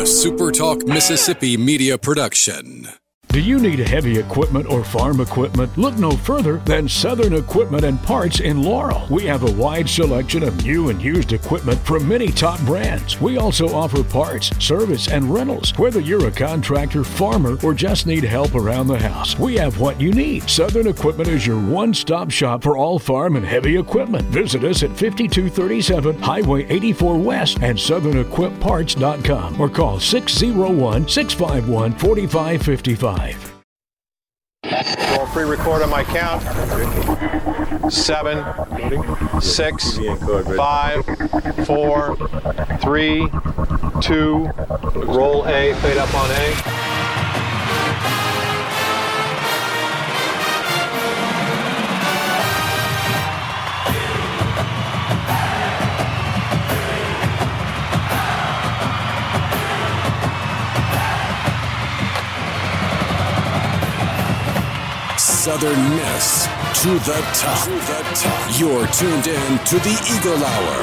SuperTalk Mississippi media production. Do you need heavy equipment or farm equipment? Look no further than Southern Equipment and Parts in Laurel. We have a wide selection of new and used equipment from many top brands. We also offer parts, service, and rentals. Whether you're a contractor, farmer, or just need help around the house, we have what you need. Southern Equipment is your one-stop shop for all farm and heavy equipment. Visit us at 5237 Highway 84 West and SouthernEquipParts.com or call 601-651-4555. Roll free record on my count. 7, 6, 5, 4, 3, 2. Roll A, fade up on A. Southern Miss to the top. You're tuned in to the Eagle Hour.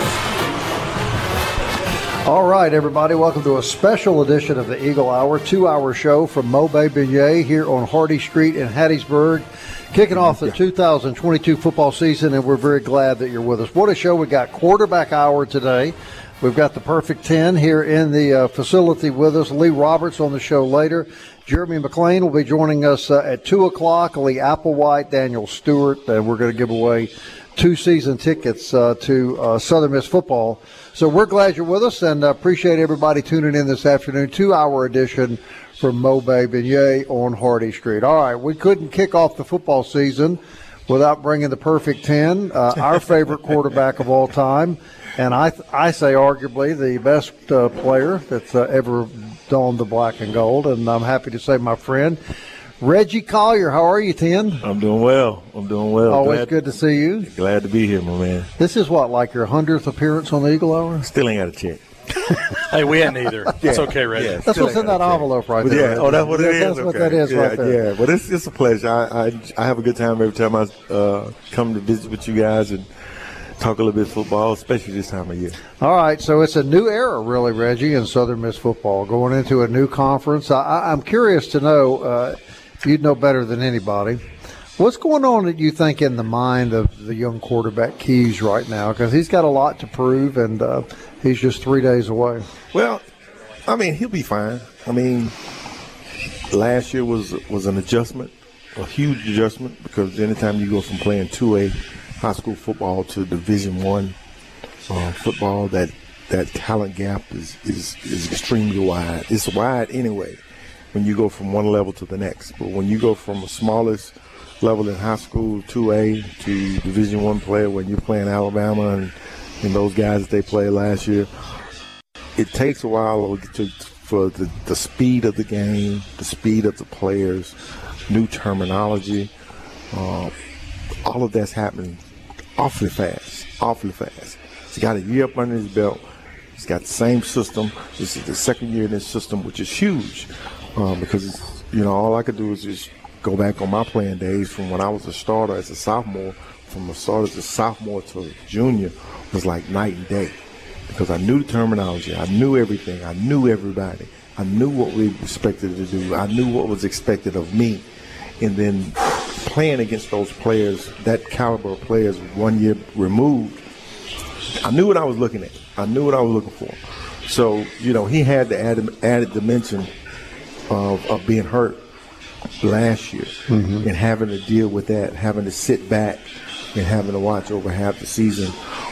All right, everybody, welcome to a special edition of the Eagle Hour, 2-hour show from Mobay Beignet here on Hardy Street in Hattiesburg, kicking off the 2022 football season, and we're very glad that you're with us. What a show. We got quarterback hour today. We've got the Perfect 10 here in the facility with us. Lee Roberts on the show later. Jeremy McLean will be joining us at 2 o'clock. Lee Applewhite, Daniel Stewart, and we're going to give away 2 season tickets to Southern Miss football. So we're glad you're with us and appreciate everybody tuning in this afternoon. 2-hour edition from Mobay Beignet on Hardy Street. All right, we couldn't kick off the football season without bringing the Perfect 10, our favorite quarterback of all time. And I say arguably the best player that's ever donned the black and gold. And I'm happy to say my friend, Reggie Collier. How are you, Tin? I'm doing well. Always good to see you. Glad to be here, my man. This is what, like your 100th appearance on the Eagle Hour? Still ain't got a check. Hey, we hadn't either. It's okay, Reggie. Yeah, that's what's in that envelope right there. Yeah. Oh, that's what it is? That's what that is right there. Yeah, but it's a pleasure. I have a good time every time I come to visit with you guys and talk a little bit of football, especially this time of year. All right, so it's a new era, really, Reggie, in Southern Miss football, going into a new conference. I'm curious to know, you'd know better than anybody, what's going on that you think in the mind of the young quarterback Keys right now? Because he's got a lot to prove, and he's just 3 days away. Well, I mean, he'll be fine. I mean, last year was an adjustment, a huge adjustment, because anytime you go from playing 2A high school football to Division I football, that talent gap is extremely wide. It's wide anyway when you go from one level to the next. But when you go from the smallest level in high school, 2A, to Division I player, when you're playing Alabama and those guys that they played last year, it takes a while for the speed of the game, the speed of the players, new terminology, all of that's happening awfully fast. He's got a year up under his belt. He's got the same system. This is the second year in this system, which is huge because, all I could do is just go back on my playing days from when I was a starter as a sophomore. From a starter as a sophomore to a junior was like night and day because I knew the terminology. I knew everything. I knew everybody. I knew what we expected to do. I knew what was expected of me. And then playing against those players, that caliber of players 1 year removed, I knew what I was looking at. I knew what I was looking for. So, he had the added dimension of being hurt last year and having to deal with that, having to sit back and having to watch over half the season.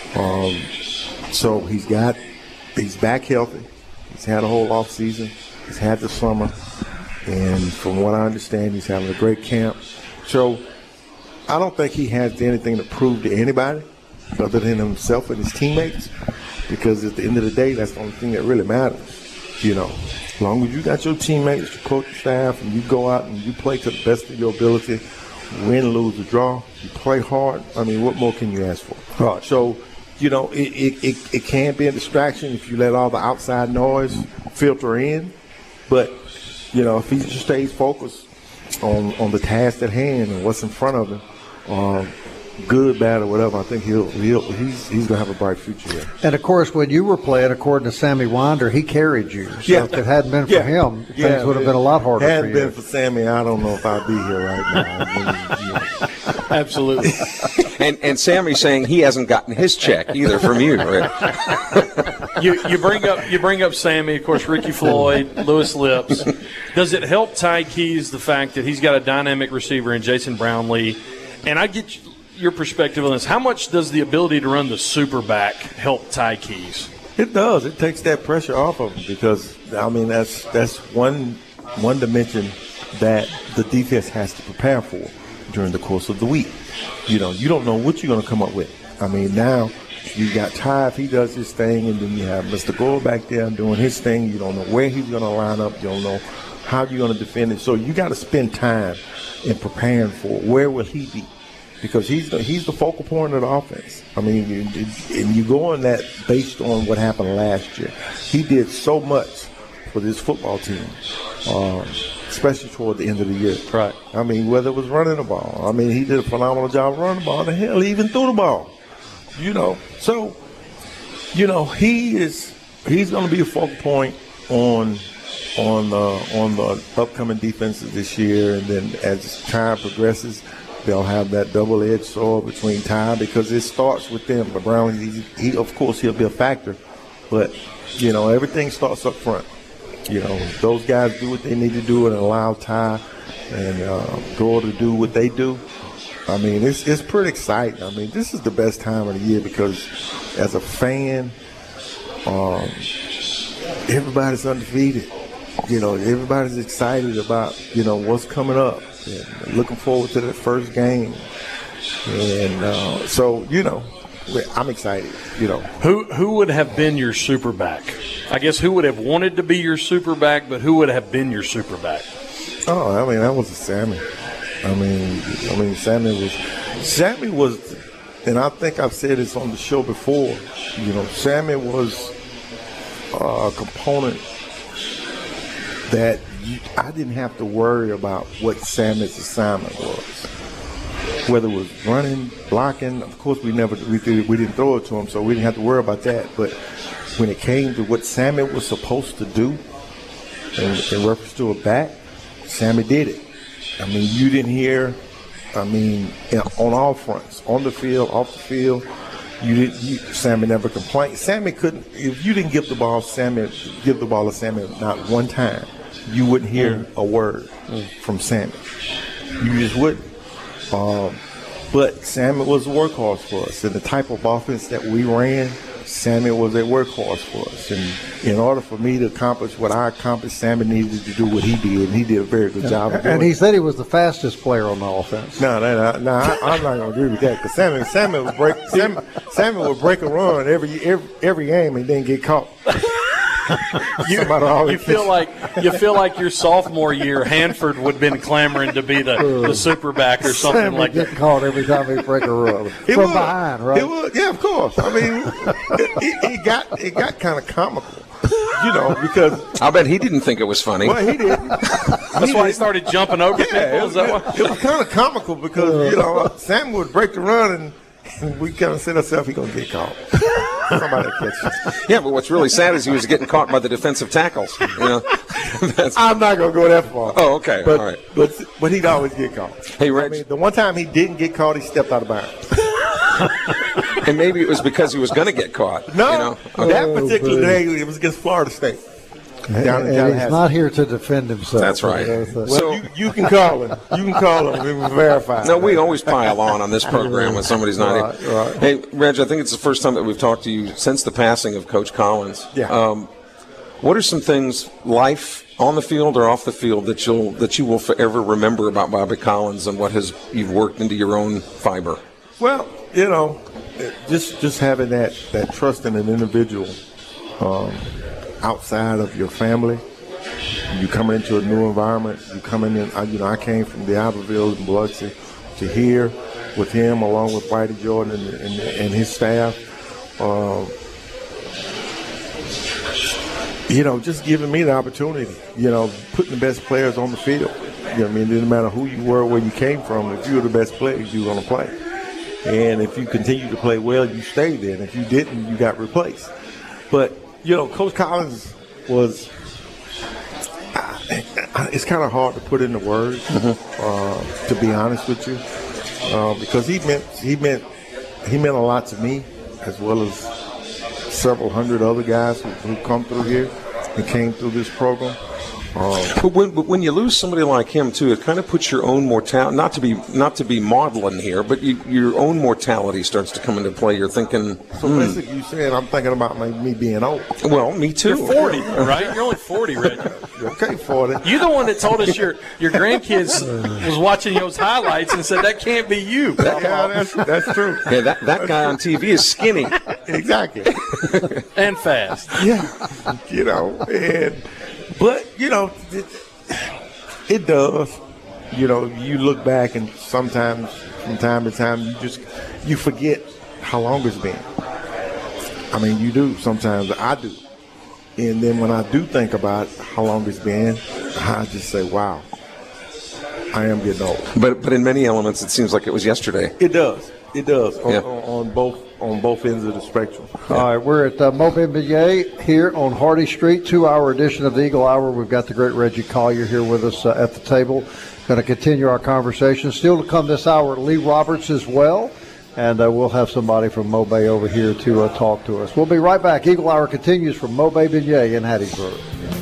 So he's back healthy. He's had a whole off season. He's had the summer. And from what I understand, he's having a great camp. So I don't think he has anything to prove to anybody other than himself and his teammates, because at the end of the day, that's the only thing that really matters. As long as you got your teammates, your coaching staff, and you go out and you play to the best of your ability, win, lose, or draw, you play hard. I mean, what more can you ask for? Right. So, it can be a distraction if you let all the outside noise filter in. But, if he just stays focused on the task at hand and what's in front of him, good, bad, or whatever, I think he's going to have a bright future here. And, of course, when you were playing, according to Sammy Winder, he carried you. So Yeah. if it hadn't been for him, things would have been a lot harder for you. Hadn't been for Sammy, I don't know if I'd be here right now. Absolutely. And Sammy's saying he hasn't gotten his check either from you. Right? You bring up Sammy, of course, Ricky Floyd, Lewis Lips. Does it help Ty Keys the fact that he's got a dynamic receiver in Jason Brownlee? And I get your perspective on this. How much does the ability to run the super back help Ty Keys? It does. It takes that pressure off of him because, I mean, that's one dimension that the defense has to prepare for during the course of the week. You know, you don't know what you're going to come up with. I mean, now you got Ty if he does his thing, and then you have Mr. Gore back there doing his thing. You don't know where he's going to line up. You don't know how you're going to defend it. So you got to spend time in preparing for where will he be, because he's the focal point of the offense. I mean, and you go on that based on what happened last year. He did so much for this football team, especially toward the end of the year. Right. I mean, whether it was running the ball. I mean, he did a phenomenal job running the ball. The hell, he even threw the ball. You know, so, you know, he's going to be a focal point on the upcoming defenses this year, and then as time progresses, they'll have that double-edged sword between Ty, because it starts with them. But Brown, he of course he'll be a factor, but you know, everything starts up front. You know, those guys do what they need to do and allow Ty and Gore to do what they do. I mean, it's pretty exciting. I mean, this is the best time of the year because as a fan, everybody's undefeated. You know, everybody's excited about, you know, what's coming up and looking forward to that first game. And so, you know, I'm excited, you know. Who would have been your super back? I guess who would have wanted to be your super back, but who would have been your super back? Oh, I mean, that was a Sammy. I mean, Sammy was, and I think I've said this on the show before, you know, Sammy was a component that I didn't have to worry about what Sammy's assignment was. Whether it was running, blocking, of course we didn't throw it to him, so we didn't have to worry about that. But when it came to what Sammy was supposed to do in reference to a back, Sammy did it. I mean, you didn't hear, on all fronts, on the field, off the field, Sammy never complained. Sammy couldn't, if you didn't give the ball to Sammy not one time, you wouldn't hear a word from Sammy. You just wouldn't. But Sammy was a workhorse for us. And the type of offense that we ran, Sammy was a workhorse for us. And in order for me to accomplish what I accomplished, Sammy needed to do what he did, and he did a very good job of doing it. And he said he was the fastest player on the offense. No, I'm not going to agree with that, because Sammy would break a run every game and then get caught. You feel like your sophomore year, Hanford would have been clamoring to be the super back or something Sammy like that. Get caught every time he break a run from behind, right? It would, yeah, of course. I mean, it got kind of comical, you know, because I bet he didn't think it was funny. well, he didn't. That's why he started jumping over people. Is that why? It was kind of comical because, you know, Sam would break the run and we kind of said ourselves, he's going to get caught. Somebody catches. Yeah, but what's really sad is he was getting caught by the defensive tackles. You know, I'm not going to go that far. Oh, okay. But, all right. But he'd always get caught. Hey, Reg. I mean, the one time he didn't get caught, he stepped out of bounds. And maybe it was because he was going to get caught. No, you know? that particular day, it was against Florida State. Down in And Tallahassee. he's not here to defend himself. That's right. Well, So- you can call him. You can call him. It was verified. No, we always pile on this program when somebody's not here. Right. Hey, Reg, I think it's the first time that we've talked to you since the passing of Coach Collins. Yeah. What are some things, life on the field or off the field, that you will forever remember about Bobby Collins and what you've worked into your own fiber? Well, you know, just having that trust in an individual outside of your family. You coming into a new environment. You coming in. I came from the Iberville in Biloxi to here with him, along with Whitey Jordan and his staff. You know, just giving me the opportunity. You know, putting the best players on the field. You know what I mean? It didn't matter who you were, where you came from. If you were the best players, you were going to play. And if you continue to play well, you stayed there. And if you didn't, you got replaced. But, Coach Collins was it's kind of hard to put into words, to be honest with you, because he meant a lot to me, as well as several hundred other guys who come through here and came through this program. But when you lose somebody like him too, it kind of puts your own mortality, not to be maudlin here, but your own mortality starts to come into play. You're thinking. So basically, you saying I'm thinking about me being old. Well, me too. You're 40, right? You're only 40, Reggie. Okay, 40. You're the one that told us your grandkids was watching those highlights and said that can't be you. Yeah, that's true. Yeah, that guy on TV is skinny. Exactly. And fast. Yeah, But, it does. You look back and sometimes, from time to time, you forget how long it's been. I mean, you do. Sometimes I do. And then when I do think about how long it's been, I just say, wow, I am getting old. But in many elements, it seems like it was yesterday. It does. Yeah. On both ends of the spectrum. All right, we're at Mobay Beignet here on Hardy Street, 2-hour edition of the Eagle Hour. We've got the great Reggie Collier here with us at the table. Going to continue our conversation. Still to come this hour, Lee Roberts as well, and we'll have somebody from Mobay over here to talk to us. We'll be right back. Eagle Hour continues from Mobay Beignet in Hattiesburg.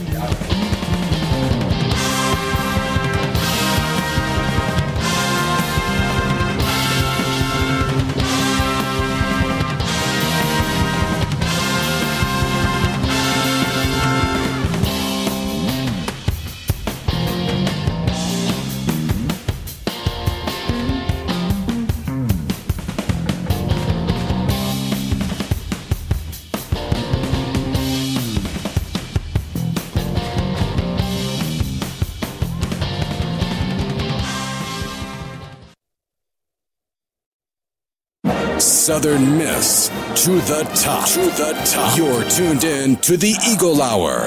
Southern Miss to the top. To the top. You're tuned in to the Eagle Hour.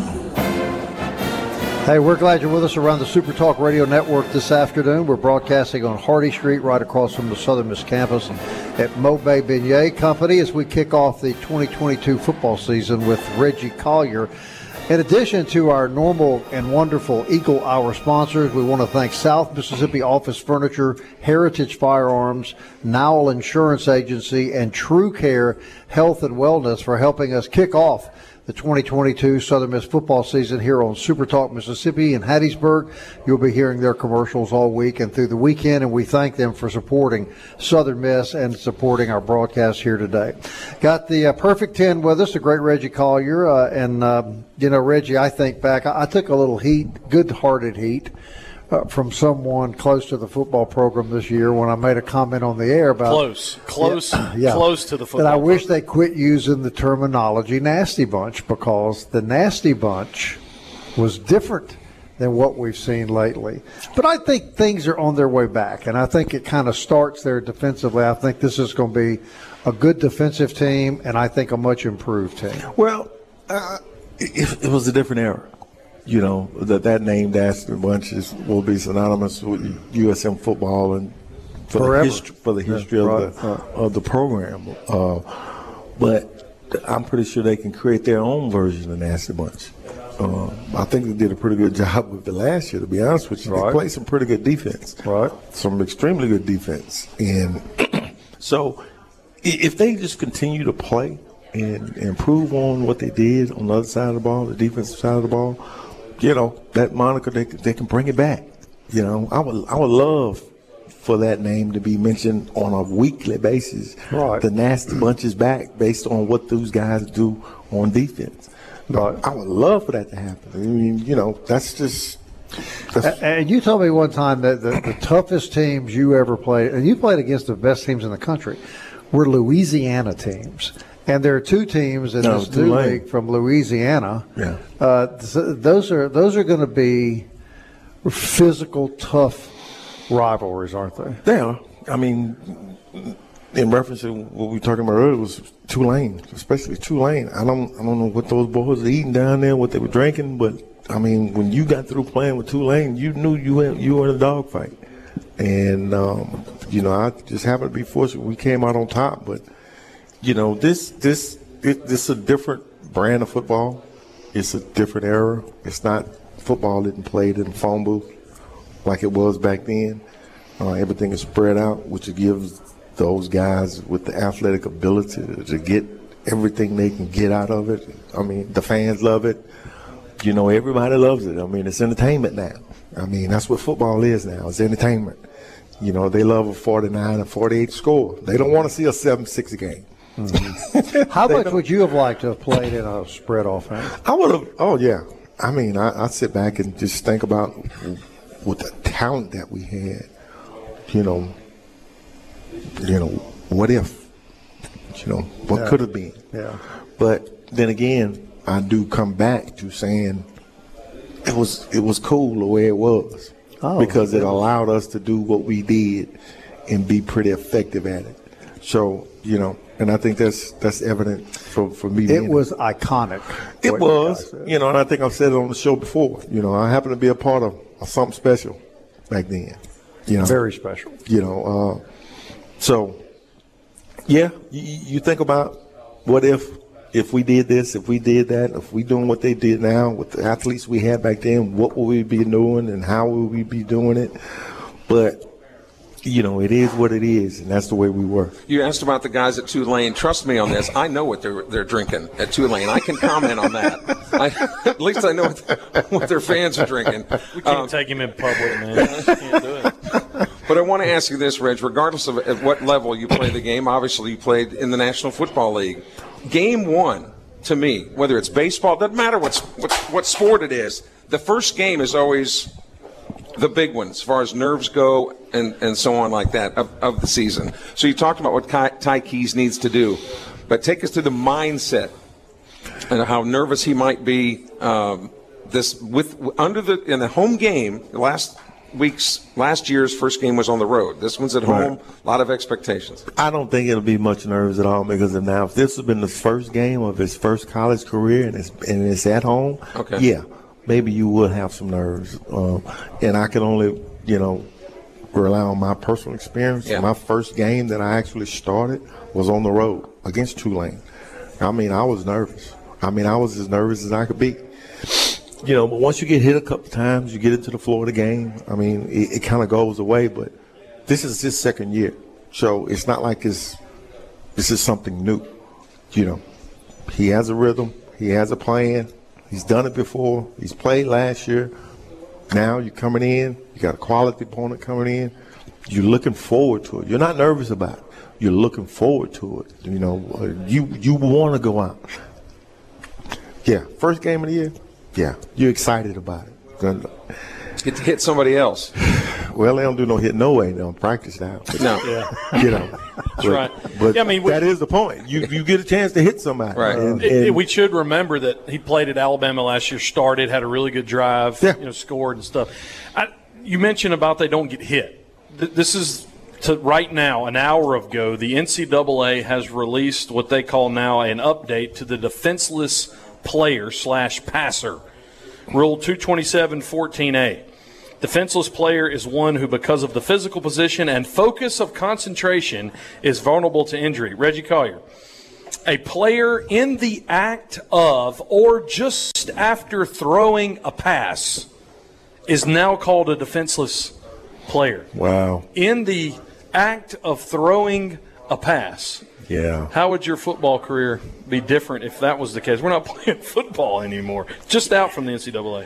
Hey, we're glad you're with us around the Super Talk Radio Network this afternoon. We're broadcasting on Hardy Street right across from the Southern Miss campus at Mobay Beignet Company as we kick off the 2022 football season with Reggie Collier. In addition to our normal and wonderful Eagle Hour sponsors, we want to thank South Mississippi Office Furniture, Heritage Firearms, Nowell Insurance Agency, and True Care Health and Wellness for helping us kick off the 2022 Southern Miss football season here on Super Talk Mississippi in Hattiesburg. You'll be hearing their commercials all week and through the weekend, and we thank them for supporting Southern Miss and supporting our broadcast here today. Got the Perfect 10 with us, the great Reggie Collier. Reggie, I think back, I took a little heat, good-hearted heat, from someone close to the football program this year when I made a comment on the air about close to the football. That I wish they quit using the terminology nasty bunch, because the nasty bunch was different than what we've seen lately. But I think things are on their way back, and I think it kind of starts there defensively. I think this is going to be a good defensive team, and I think a much improved team. Well, it was a different era. That name, Nasty Bunch, will be synonymous with USM football and for the history of the program. But I'm pretty sure they can create their own version of Nasty Bunch. I think they did a pretty good job with it last year, to be honest with you. They played some pretty good defense. Right. Some extremely good defense. And so if they just continue to play and improve on what they did on the other side of the ball, the defensive side of the ball, that moniker, they can bring it back. I would love for that name to be mentioned on a weekly basis. Right. The Nasty Bunch is back based on what those guys do on defense. Right. I would love for that to happen. I mean, that's just. And you told me one time that the toughest teams you ever played, and you played against the best teams in the country, were Louisiana teams. And there are two teams in this new league from Louisiana. Yeah. Those are going to be physical, tough rivalries, aren't they? They are. I mean, in reference to what we were talking about earlier, was Tulane, especially Tulane. I don't know what those boys are eating down there, what they were drinking, but I mean, when you got through playing with Tulane, you knew you were in a dogfight. And, I just happened to be fortunate. We came out on top. But, this is a different brand of football. It's a different era. It's not football didn't play in the phone booth like it was back then. Everything is spread out, which gives those guys with the athletic ability to get everything they can get out of it. I mean, the fans love it. Everybody loves it. I mean, it's entertainment now. I mean, that's what football is now. It's entertainment. They love a 49 or 48 score. They don't want to see a 7-6 game. Mm-hmm. How much would you have liked to have played in a spread offense? I would have. Oh, yeah. I mean, I sit back and just think about with the talent that we had, what if, what could have been. Yeah. But then again, I do come back to saying it was cool the way it was because it allowed us to do what we did and be pretty effective at it. So, and I think that's evident for me. It was iconic. It was, and I think I've said it on the show before. I happen to be a part of something special back then. Very special. So, yeah, you think about what if we did this, if we did that, if we doing what they did now with the athletes we had back then, what would we be doing and how would we be doing it? But it is what it is, and that's the way we were. You asked about the guys at Tulane. Trust me on this. I know what they're drinking at Tulane. I can comment on that. At least I know what their fans are drinking. We can't take him in public, man. Can't do it. But I want to ask you this, Reg. Regardless of at what level you play the game, obviously you played in the National Football League. Game one, to me, whether it's baseball, doesn't matter what sport it is, the first game is always the big one as far as nerves go and so on like that of the season. So you talked about what Ty Keyes needs to do, but take us to the mindset and how nervous he might be. In the home game, last year's first game was on the road. This one's at home. A lot of expectations. I don't think it'll be much nerves at all because of now. If this has been the first game of his first college career and it's at home, yeah, maybe you would have some nerves. And I can only, rely on my personal experience. Yeah. My first game that I actually started was on the road against Tulane. I mean, I was nervous. I was as nervous as I could be. But once you get hit a couple times, you get into the flow of the game. I mean, it kind of goes away. But this is his second year, so it's not like this is something new. He has a rhythm. He has a plan. He's done it before. He's played last year. Now you're coming in. You got a quality opponent coming in. You're looking forward to it. You're not nervous about it. You're looking forward to it. You want to go out. Yeah, first game of the year. Yeah, you're excited about it. Get to hit somebody else. Well, they don't do no hit no way. They don't practice now. No. Yeah. That's right. But that is the point. You get a chance to hit somebody. Right. And we should remember that he played at Alabama last year, started, had a really good drive, scored and stuff. You mentioned about they don't get hit. This is right now, an hour ago, the NCAA has released what they call now an update to the defenseless player/passer, Rule 227.14a. Defenseless player is one who, because of the physical position and focus of concentration, is vulnerable to injury. Reggie Collier, a player in the act of or just after throwing a pass is now called a defenseless player. Wow. In the act of throwing a pass. Yeah. How would your football career be different if that was the case? We're not playing football anymore. Just out from the NCAA.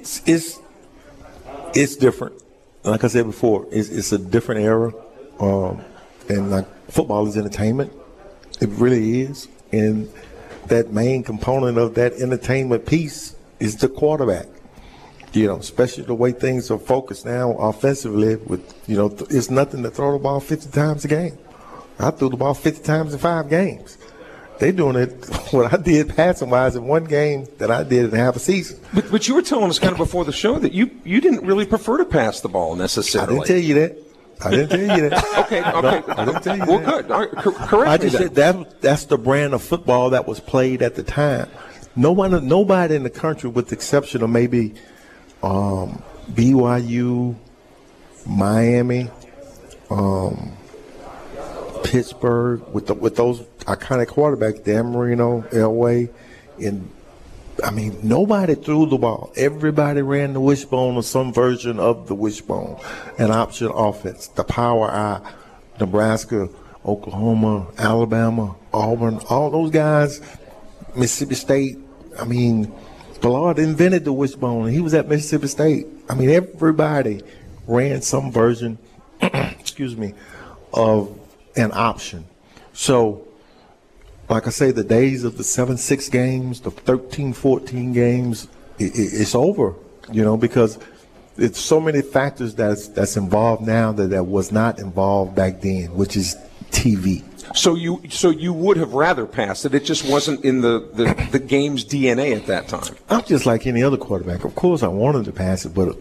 It's different. Like I said before, it's a different era. And like football is entertainment. It really is. And that main component of that entertainment piece is the quarterback. Especially the way things are focused now offensively with, it's nothing to throw the ball 50 times a game. I threw the ball 50 times in 5 games. They doing it, what I did passing-wise in one game that I did in half a season. But you were telling us kind of before the show that you didn't really prefer to pass the ball necessarily. I didn't tell you that. Okay. No, I didn't tell you that. Well, good. All right, correct I just said that's the brand of football that was played at the time. Nobody in the country, with the exception of maybe BYU, Miami, Pittsburgh, with those iconic quarterbacks, Dan Marino, Elway, and I mean, nobody threw the ball. Everybody ran the wishbone or some version of the wishbone, an option offense, the power I, Nebraska, Oklahoma, Alabama, Auburn, all those guys, Mississippi State. I mean, Ballard invented the wishbone, and he was at Mississippi State. I mean, everybody ran some version, excuse me, of an option. So, like I say, the days of the 7-6 games, the 13-14 games, it's over, because it's so many factors that's involved now that was not involved back then, which is TV. So you would have rather passed it. It just wasn't in the game's DNA at that time. I'm just like any other quarterback. Of course, I wanted to pass it, but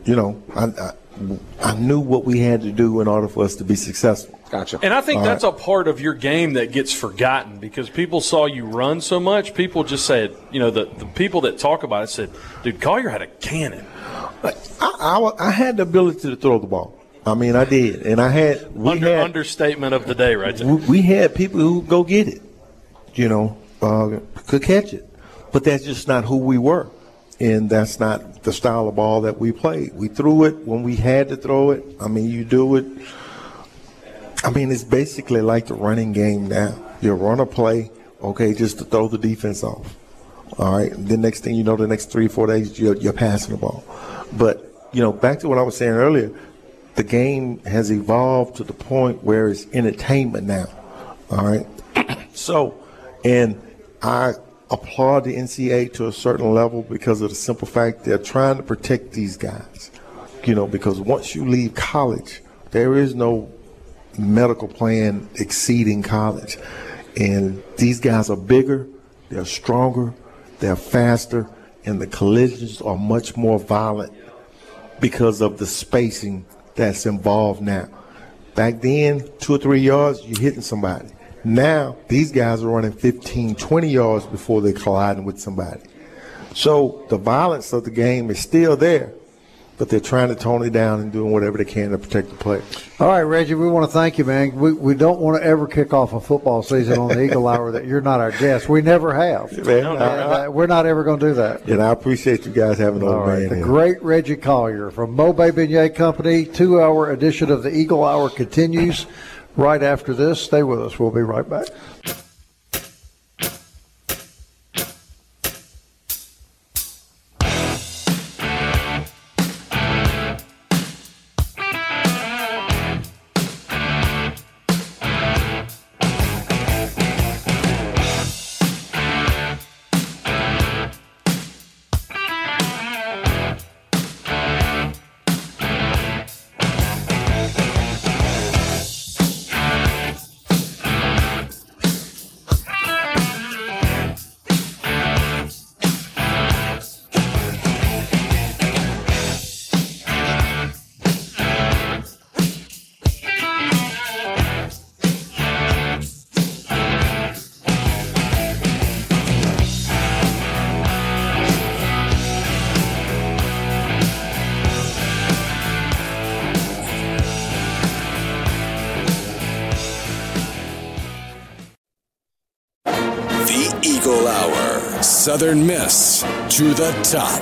I knew what we had to do in order for us to be successful. Gotcha. And I think that's a part of your game that gets forgotten because people saw you run so much. People just said, the people that talk about it said, dude, Collier had a cannon. I had the ability to throw the ball. I mean, I did. And Understatement of the day right there. We had people who go get it, could catch it. But that's just not who we were. And that's not the style of ball that we played. We threw it when we had to throw it. I mean, you do it. I mean, it's basically like the running game now. You run a play, okay, just to throw the defense off. All right. And then next thing you know, the next 3 or 4 days, you're passing the ball. But, back to what I was saying earlier, the game has evolved to the point where it's entertainment now. All right. So, and I applaud the NCAA to a certain level because of the simple fact they're trying to protect these guys. Because once you leave college, there is no medical plan exceeding college. And these guys are bigger, they're stronger, they're faster, and the collisions are much more violent because of the spacing that's involved now. Back then, 2 or 3 yards, you're hitting somebody. Now, these guys are running 15, 20 yards before they're colliding with somebody. So the violence of the game is still there, but they're trying to tone it down and doing whatever they can to protect the players. All right, Reggie, we want to thank you, man. We don't want to ever kick off a football season on the Eagle Hour that you're not our guest. We never have. Man, we're not ever going to do that. And I appreciate you guys having an old man The here. great Reggie Collier from Mobay Beignet Company. 2-hour edition of the Eagle Hour continues right after this. Stay with us. We'll be right back. Eagle Hour. Southern Miss to the top.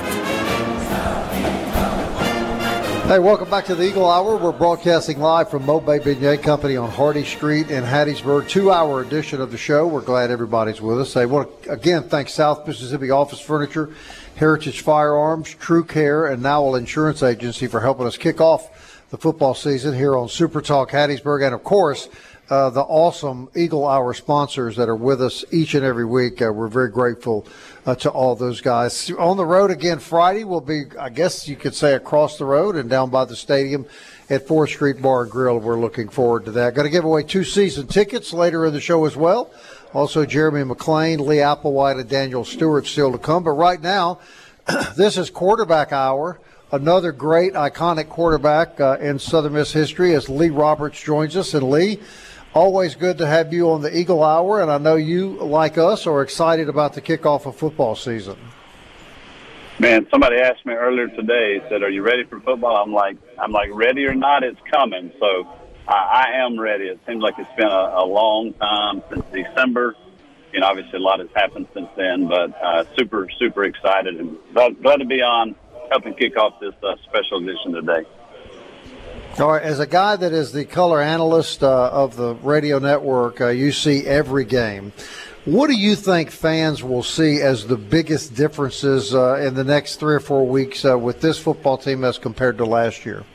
Hey, welcome back to the Eagle Hour. We're broadcasting live from Mobay Beignet Company on Hardy Street in Hattiesburg. 2-hour edition of the show. We're glad everybody's with us. I want to, again, thank South Mississippi Office Furniture, Heritage Firearms, True Care, and Nowell Insurance Agency for helping us kick off the football season here on Super Talk Hattiesburg. And, of course, the awesome Eagle Hour sponsors that are with us each and every week. We're very grateful to all those guys. On the road again Friday, we'll be, I guess you could say, across the road and down by the stadium at 4th Street Bar and Grill. We're looking forward to that. Going to give away 2 season tickets later in the show as well. Also, Jeremy McClain, Lee Applewhite, and Daniel Stewart still to come. But right now, this is quarterback hour. Another great, iconic quarterback in Southern Miss history as Lee Roberts joins us. And Lee, always good to have you on the Eagle Hour, and I know you, like us, are excited about the kickoff of football season. Man, somebody asked me earlier today, said, "Are you ready for football?" I'm like, ready or not, it's coming. So I am ready. It seems like it's been a long time since December. Obviously a lot has happened since then, but super, super excited and glad to be on helping kick off this special edition today. All right, as a guy that is the color analyst of the radio network, you see every game. What do you think fans will see as the biggest differences in the next 3 or 4 weeks with this football team as compared to last year?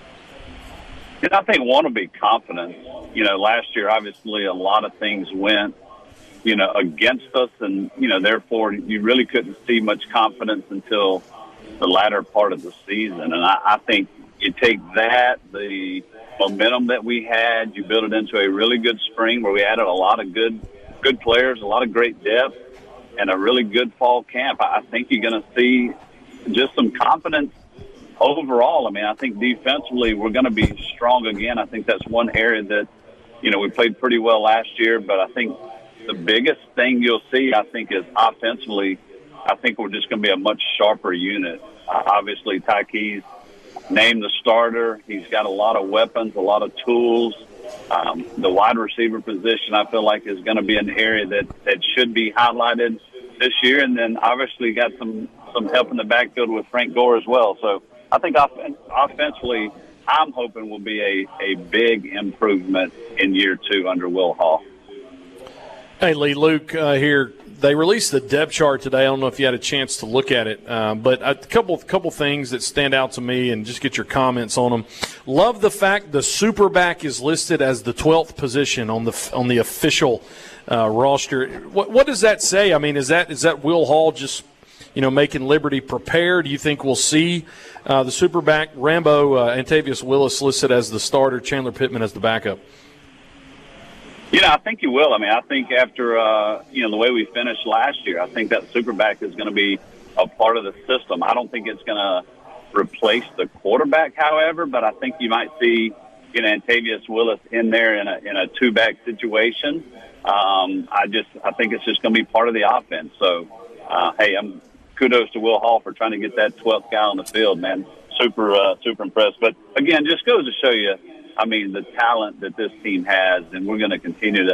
I think one will be confidence. Last year, obviously, a lot of things went, against us, and, therefore you really couldn't see much confidence until the latter part of the season. And I think you take that, the momentum that we had, you build it into a really good spring where we added a lot of good players, a lot of great depth, and a really good fall camp. I think you're going to see just some confidence overall. I think defensively we're going to be strong again. I think that's one area that, we played pretty well last year, but I think the biggest thing you'll see, is offensively, I think we're just going to be a much sharper unit. Obviously, Tyke's named the starter. He's got a lot of weapons, a lot of tools. The wide receiver position, I feel like, is going to be an area that should be highlighted this year. And then obviously got some help in the backfield with Frank Gore as well. So I think offensively, I'm hoping will be a big improvement in year 2 under Will Hall. Hey, Lee, Luke here. They released the depth chart today. I don't know if you had a chance to look at it, but a couple things that stand out to me, and just get your comments on them. Love the fact the super back is listed as the 12th position on the official roster. What does that say? Is that Will Hall just making Liberty prepare? Do you think we'll see the super back, Rambo, Antavius Willis listed as the starter, Chandler Pittman as the backup? I think you will. I think after, the way we finished last year, I think that super back is going to be a part of the system. I don't think it's going to replace the quarterback, however, but I think you might see, Antavius Willis in there in a two-back situation. I think it's just going to be part of the offense. So, I'm kudos to Will Hall for trying to get that 12th guy on the field, man. Super impressed. But, again, just goes to show you, the talent that this team has, and we're going to continue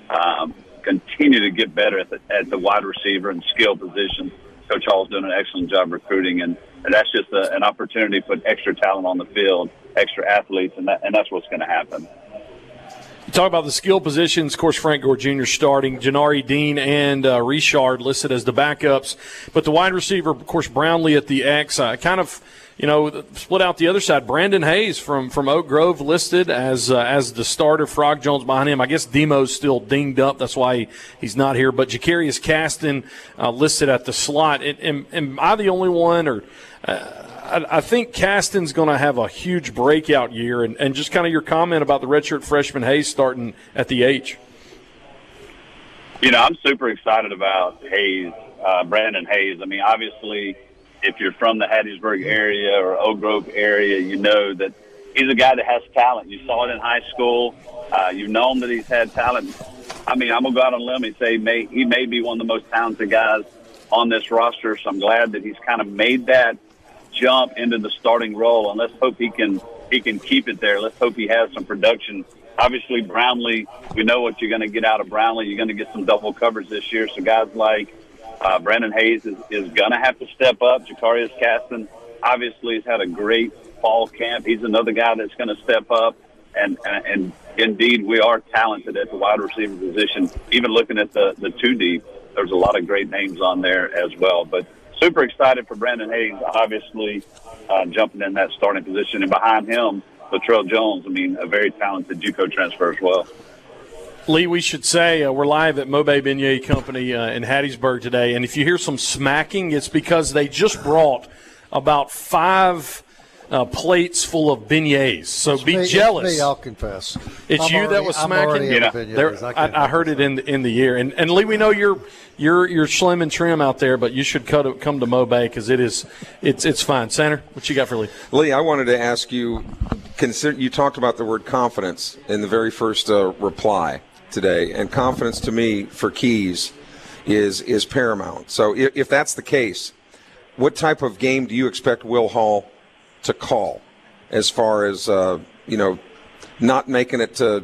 to get better at the wide receiver and skill position. Coach Hall's doing an excellent job recruiting, and that's just an opportunity to put extra talent on the field, extra athletes, and that's what's going to happen. You talk about the skill positions. Of course, Frank Gore Jr. starting, Janari Dean and Richard listed as the backups. But the wide receiver, of course, Brownlee at the X, split out the other side. Brandon Hayes from Oak Grove listed as the starter. Frog Jones behind him. I guess Demo's still dinged up. That's why he's not here. But Jacarius Caston listed at the slot. Am I the only one, or I think Caston's going to have a huge breakout year, and just kind of your comment about the redshirt freshman Hayes starting at the H. I'm super excited about Hayes, Brandon Hayes. Obviously, if you're from the Hattiesburg area or Oak Grove area, you know that he's a guy that has talent. You saw it in high school. You've known that he's had talent. I'm going to go out on a limb and say he may be one of the most talented guys on this roster, so I'm glad that he's kind of made that jump into the starting role, and let's hope he can keep it there. Let's hope he has some production. Obviously, Brownlee, we know what you're going to get out of Brownlee. You're going to get some double coverage this year, so guys like Brandon Hayes is going to have to step up. Jacarius Caston obviously has had a great fall camp. He's another guy that's going to step up, and indeed we are talented at the wide receiver position. Even looking at the two deep, there's a lot of great names on there as well. But super excited for Brandon Hayes, obviously jumping in that starting position. And behind him, Latrell Jones, a very talented JUCO transfer as well. Lee, we should say we're live at Mobay Beignet Company in Hattiesburg today. And if you hear some smacking, it's because they just brought about 5 plates full of beignets. So be jealous. It's me, I'll confess. It's you that was smacking? I heard it in the ear. And Lee, we know you're slim and trim out there, but you should come to Mobay because it's fine. Sander, what you got for Lee? Lee, I wanted to ask you, you talked about the word confidence in the very first reply today, and confidence to me for Keys is paramount. So if that's the case, what type of game do you expect Will Hall to call as far as, not making it to,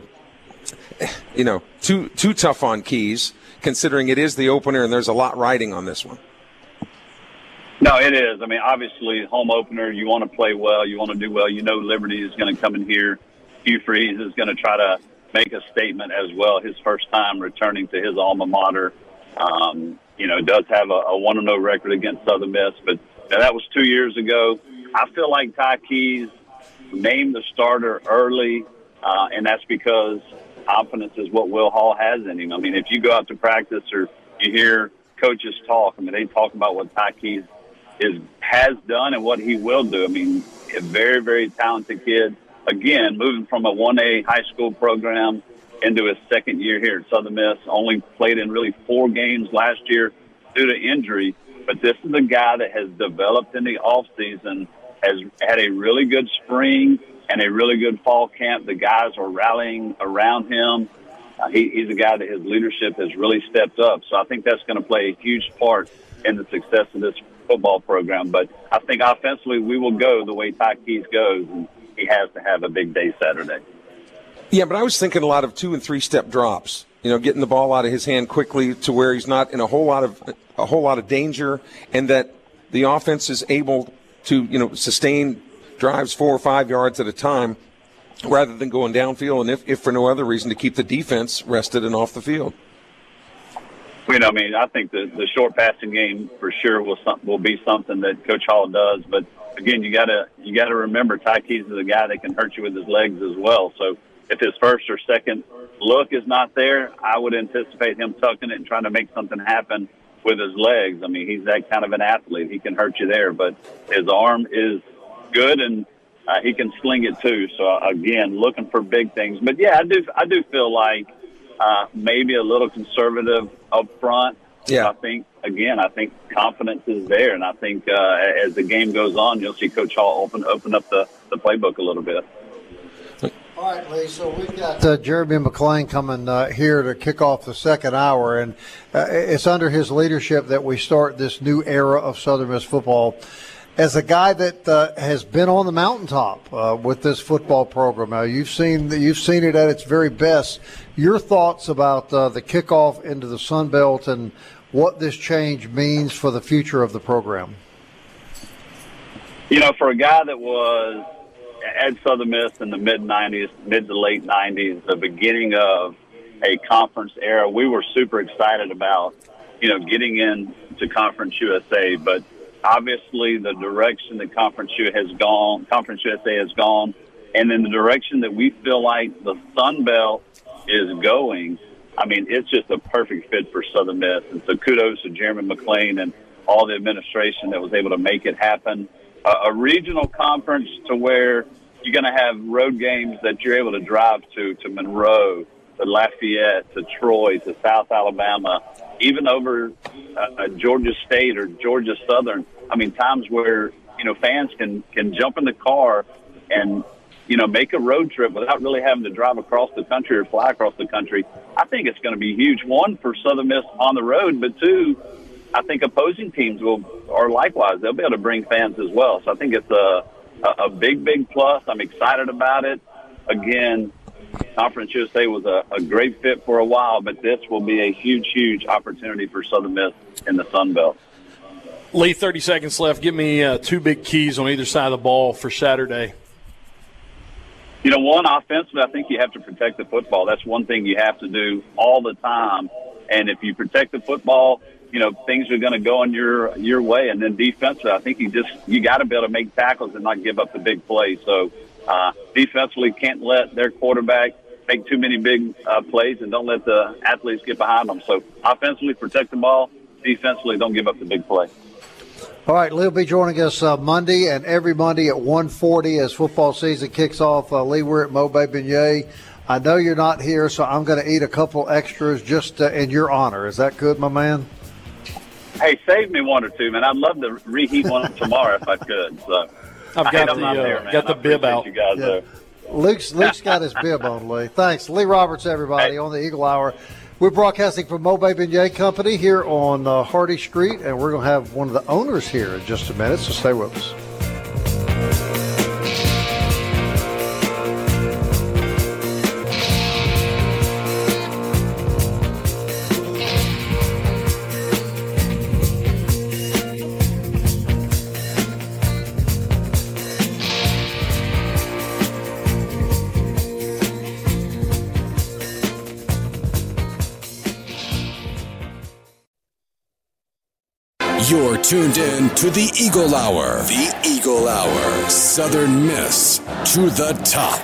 too tough on Keys, considering it is the opener and there's a lot riding on this one? No, it is. I mean, obviously, home opener, you want to play well, you want to do well. You know Liberty is going to come in here. Hugh Freeze is going to try to make a statement as well, his first time returning to his alma mater. Does have a 1-0 record against Southern Miss, but that was 2 years ago. I feel like Ty Keys named the starter early, and that's because confidence is what Will Hall has in him. I mean, if you go out to practice or you hear coaches talk, I mean, they talk about what Ty Keys has done and what he will do. I mean, a very, very talented kid. Again, moving from a 1A high school program into his second year here at Southern Miss, only played in really 4 games last year due to injury. But this is a guy that has developed in the offseason, has had a really good spring and a really good fall camp. The guys are rallying around him. He's a guy that his leadership has really stepped up. So I think that's going to play a huge part in the success of this football program. But I think offensively we will go the way Ty Keys goes, and he has to have a big day Saturday. Yeah, but I was thinking a lot of 2- and 3-step drops. Getting the ball out of his hand quickly to where he's not in a whole lot of danger, and that the offense is able to sustain drives 4 or 5 yards at a time, rather than going downfield, and if for no other reason, to keep the defense rested and off the field. I think the short passing game for sure will be something that Coach Hall does. But again, you gotta remember Ty Keys is a guy that can hurt you with his legs as well. So if his first or second look is not there, I would anticipate him tucking it and trying to make something happen with his legs. I mean, he's that kind of an athlete. He can hurt you there, but his arm is good and he can sling it too. So again, looking for big things. But yeah, I do feel like maybe a little conservative up front. Yeah. I think confidence is there, and I think as the game goes on, you'll see Coach Hall open up the playbook a little bit. All right, Lee, so we've got Jeremy McClain coming here to kick off the second hour, and it's under his leadership that we start this new era of Southern Miss football. As a guy that has been on the mountaintop with this football program, now you've seen it at its very best. Your thoughts about the kickoff into the Sun Belt and what this change means for the future of the program? For a guy that was at Southern Miss in the mid to late 90s, the beginning of a conference era, we were super excited about, getting into Conference USA, but obviously the direction that Conference USA has gone, and in the direction that we feel like the Sun Belt is going, I mean, it's just a perfect fit for Southern Miss. And so kudos to Jeremy McClain and all the administration that was able to make it happen. A regional conference to where you're going to have road games that you're able to drive to Monroe, to Lafayette, to Troy, to South Alabama, even over Georgia State or Georgia Southern. I mean, times where, fans can jump in the car and, make a road trip without really having to drive across the country or fly across the country. I think it's going to be huge. One, for Southern Miss on the road, but two, I think opposing teams are likewise. They'll be able to bring fans as well. So I think it's a big, big plus. I'm excited about it. Again, Conference USA was a great fit for a while, but this will be a huge, huge opportunity for Southern Miss in the Sun Belt. Lee, 30 seconds left. Give me 2 big keys on either side of the ball for Saturday. One, offensively, I think you have to protect the football. That's one thing you have to do all the time. And if you protect the football, things are going to go in your way. And then defensively, I think you got to be able to make tackles and not give up the big play. So defensively, can't let their quarterback make too many big plays, and don't let the athletes get behind them. So offensively, protect the ball. Defensively, don't give up the big play. All right, Lee will be joining us Monday and every Monday at 1:40 as football season kicks off. Lee, we're at Mobay Beignet. I know you're not here, so I'm going to eat a couple extras just in your honor. Is that good, my man? Hey, save me one or two, man. I'd love to reheat one tomorrow if I could. So I've got the bib out. You guys there. Luke's got his bib on, Lee. Thanks. Lee Roberts, everybody, on the Eagle Hour. We're broadcasting from Mobay Beignet Company here on Hardy Street, and we're going to have one of the owners here in just a minute, so stay with us. You're tuned in to the Eagle Hour. The Eagle Hour. Southern Miss to the top.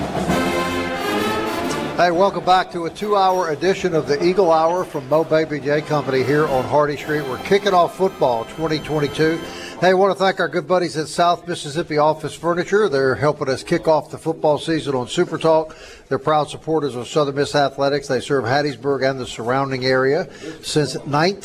Hey, welcome back to a 2-hour edition of the Eagle Hour from Mobay Beignet Company here on Hardy Street. We're kicking off football 2022. Hey, I want to thank our good buddies at South Mississippi Office Furniture. They're helping us kick off the football season on Super Talk. They're proud supporters of Southern Miss Athletics. They serve Hattiesburg and the surrounding area. Since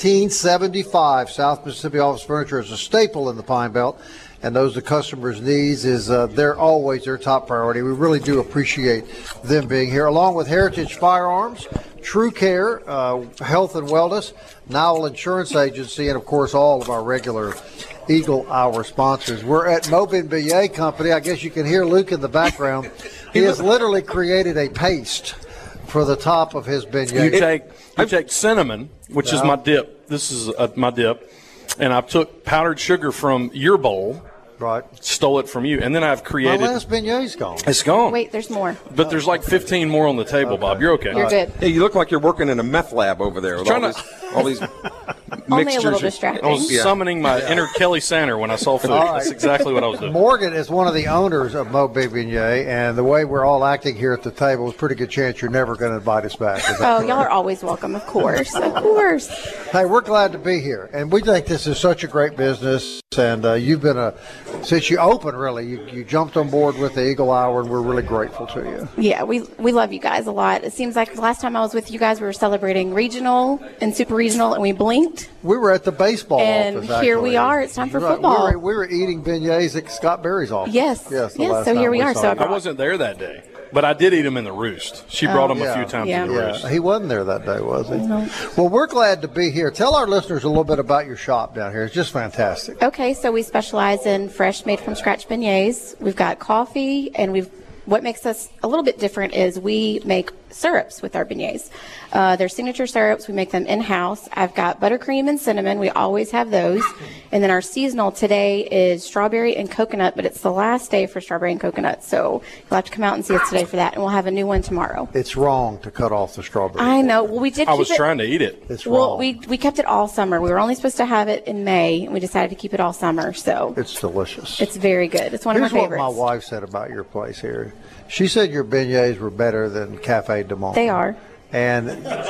1975, South Mississippi Office Furniture is a staple in the Pine Belt, and those the customers' needs is they're always their top priority. We really do appreciate them being here, along with Heritage Firearms, True Care, Health and Wellness, Nowell Insurance Agency, and, of course, all of our regular Eagle Hour sponsors. We're at Mobay Beignet Company. I guess you can hear Luke in the background. He has literally created a paste for the top of his beignet. You take cinnamon, which is my dip. This is my dip. And I took powdered sugar from your bowl. Right. Stole it from you. And then I've created. My last beignet's gone. It's gone. Wait, there's more. But there's like 15 more on the table, okay. Bob. You're okay. You're good. Hey, you look like you're working in a meth lab over there with all these Only mixtures. a little distracting. I was summoning my inner Kelly Sander when I saw food. Right. That's exactly what I was doing. Morgan is one of the owners of Mobay Beignet, and the way we're all acting here at the table, there's a pretty good chance you're never going to invite us back. Oh, y'all are always welcome, of course. Of course. Hey, we're glad to be here, and we think this is such a great business, and you've been since you opened, really, you jumped on board with the Eagle Hour, and we're really grateful to you. Yeah, we love you guys a lot. It seems like the last time I was with you guys, we were celebrating regional and super regional, and we blinked. We were at the baseball office, and here we are. It's time for football. We were eating beignets at Scott Berry's office. Yes. So here we are. So I wasn't there that day, but I did eat them in the Roost. She brought them a few times in the Roost. He wasn't there that day, was he? No. Well, we're glad to be here. Tell our listeners a little bit about your shop down here. It's just fantastic. Okay, so we specialize in fresh, made-from-scratch beignets. We've got coffee, and what makes us a little bit different is we make syrups with our beignets. They're signature syrups. We make them in-house. I've got buttercream and cinnamon. We always have those. And then our seasonal today is strawberry and coconut, but it's the last day for strawberry and coconut. So you'll have to come out and see us today for that, and we'll have a new one tomorrow. It's wrong to cut off the strawberry. I know. Well, we did. I was trying to eat it. It's wrong. Well, we kept it all summer. We were only supposed to have it in May, and we decided to keep it all summer. So it's delicious. It's very good. It's one of my favorites. Here's what my wife said about your place here. She said your beignets were better than Cafe Du Monde. They are. And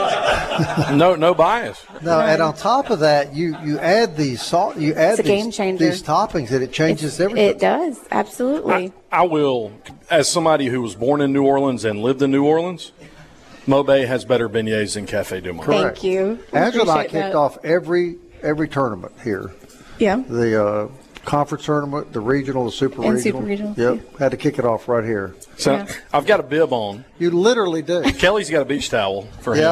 no bias. No, and on top of that, you add these salt. You add game changer. These toppings, and it changes everything. It does, absolutely. I will, as somebody who was born in New Orleans and lived in New Orleans, Mobay has better beignets than Cafe Du Monde. Correct. Thank you. Angela and I kicked off every tournament here. Yeah. The conference tournament, the regional, the super and regional. Super regional. Yep. Had to kick it off right here. So I've got a bib on. You literally do. Kelly's got a beach towel for him.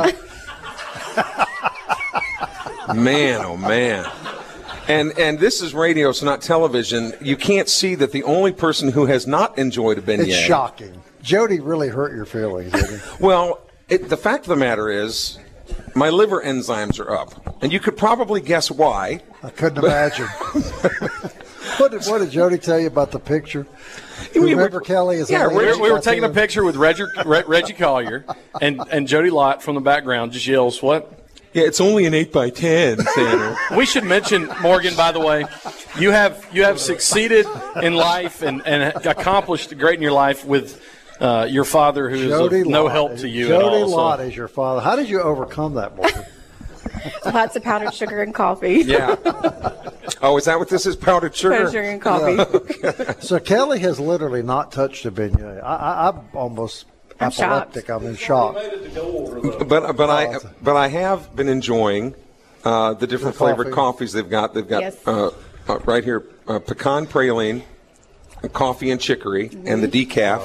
Man, oh man. And this is radio, so not television. You can't see that the only person who has not enjoyed a beignet. It's shocking. Jody really hurt your feelings, didn't he? Well, the fact of the matter is, my liver enzymes are up. And you could probably guess why. I couldn't imagine. What did Jody tell you about the picture? Remember Kelly? We were taking a picture with Reggie Collier, and Jody Lott from the background just yells, what? Yeah, it's only an 8x10, Sandra. We should mention, Morgan, by the way, you have succeeded in life and accomplished great in your life with your father, who is of no help to you at all. Jody Lott is your father. How did you overcome that, Morgan? Lots of powdered sugar and coffee. Yeah. Oh, is that what this is, powdered sugar? Powdered sugar and coffee. Yeah. Okay. So Kelly has literally not touched a beignet. I'm almost epileptic. Shocked. I'm in shock. But I have been enjoying the different flavored coffees they've got. They've got right here pecan praline, coffee and chicory, and the decaf.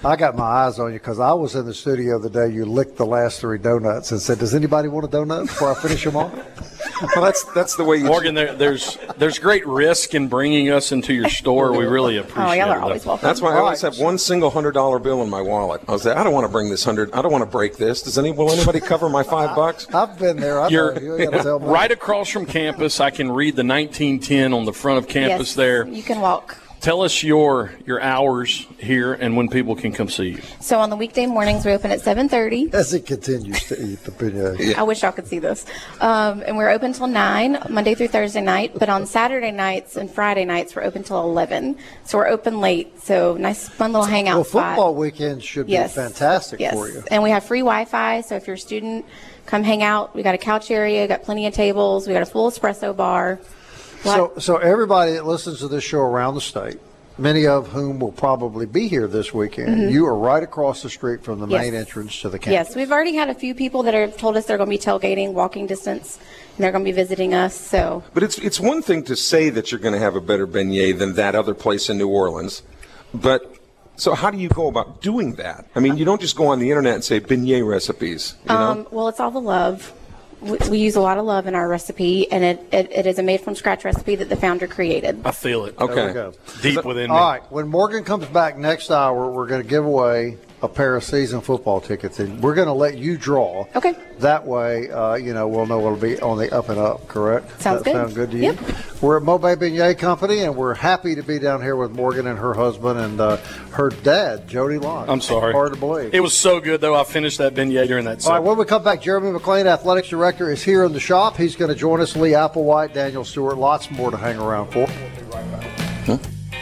I got my eyes on you because I was in the studio the day you licked the last 3 donuts and said, "Does anybody want a donut before I finish them off?" Well, that's the way you. Morgan, there's great risk in bringing us into your store. We really appreciate it. Y'all are always welcome. That's why I always have one single $100 bill in my wallet. I was like, I don't want to bring this 100. I don't want to break this. Will anybody cover my $5? I've been there. You're right across from campus. I can read the 1910 on the front of campus. Yes, there. You can walk. Tell us your hours here and when people can come see you. So on the weekday mornings, we open at 7:30. As it continues to eat the beignet. I wish y'all could see this. And we're open till 9, Monday through Thursday night. But on Saturday nights and Friday nights, we're open till 11. So we're open late. So nice, fun little hangout Well, spot. football weekends should be fantastic for you. And we have free Wi-Fi. So if you're a student, come hang out. We got a couch area, got plenty of tables. We got a full espresso bar. So everybody that listens to this show around the state, many of whom will probably be here this weekend, you are right across the street from the main entrance to the campus. Yes, we've already had a few people that have told us they're going to be tailgating, walking distance, and they're going to be visiting us. So, but it's one thing to say that you're going to have a better beignet than that other place in New Orleans, but so how do you go about doing that? I mean, you don't just go on the internet and say beignet recipes. You know? Well, it's all the love. We use a lot of love in our recipe, and it is a made-from-scratch recipe that the founder created. I feel it. Okay. There we go. Deep within me. All right. When Morgan comes back next hour, we're going to give away a pair of season football tickets, and we're going to let you draw. Okay. That way, we'll know what'll be on the up and up, correct? Sounds good. Sound good to you? Yep. We're at Mobay Beignet Company, and we're happy to be down here with Morgan and her husband and her dad, Jody Long. I'm sorry. Hard to believe. It was so good, though. I finished that beignet during that All right, when we come back, Jeremy McClain, Athletics Director, is here in the shop. He's going to join us. Lee Applewhite, Daniel Stewart, lots more to hang around for. We'll be right back. Huh?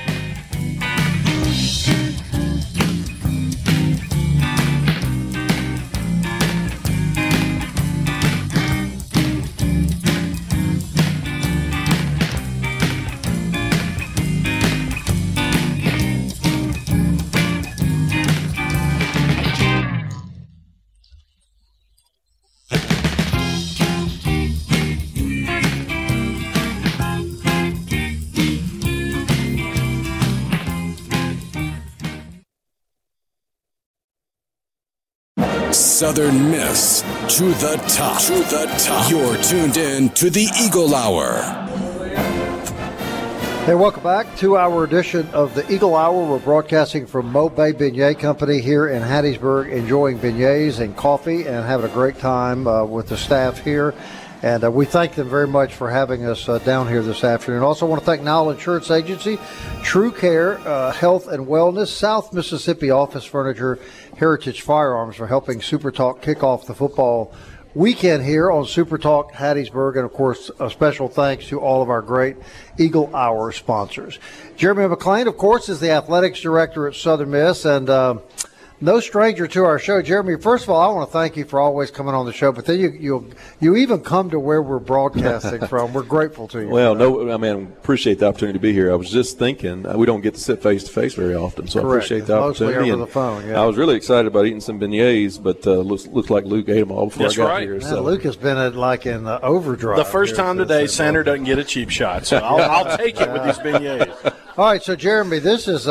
Southern Miss to the top. To the top. You're tuned in to the Eagle Hour. Hey, welcome back. 2-hour edition of the Eagle Hour. We're broadcasting from Mobay Beignet Company here in Hattiesburg, enjoying beignets and coffee and having a great time with the staff here. And we thank them very much for having us down here this afternoon. Also want to thank Nile Insurance Agency, True Care, Health and Wellness, South Mississippi Office Furniture, Heritage Firearms for helping Super Talk kick off the football weekend here on Super Talk Hattiesburg. And, of course, a special thanks to all of our great Eagle Hour sponsors. Jeremy McClain, of course, is the Athletics Director at Southern Miss. And no stranger to our show. Jeremy, first of all, I want to thank you for always coming on the show, but then you even come to where we're broadcasting from. We're grateful to you. Well, appreciate the opportunity to be here. I was just thinking, we don't get to sit face-to-face very often, so Correct. I appreciate the opportunity. Mostly over the phone, yeah. I was really excited about eating some beignets, but looks like Luke ate them all before I got here. Man, Luke has been in overdrive. The first time today, Sander doesn't get a cheap shot, so I'll take it with these beignets. All right, so, Jeremy, this is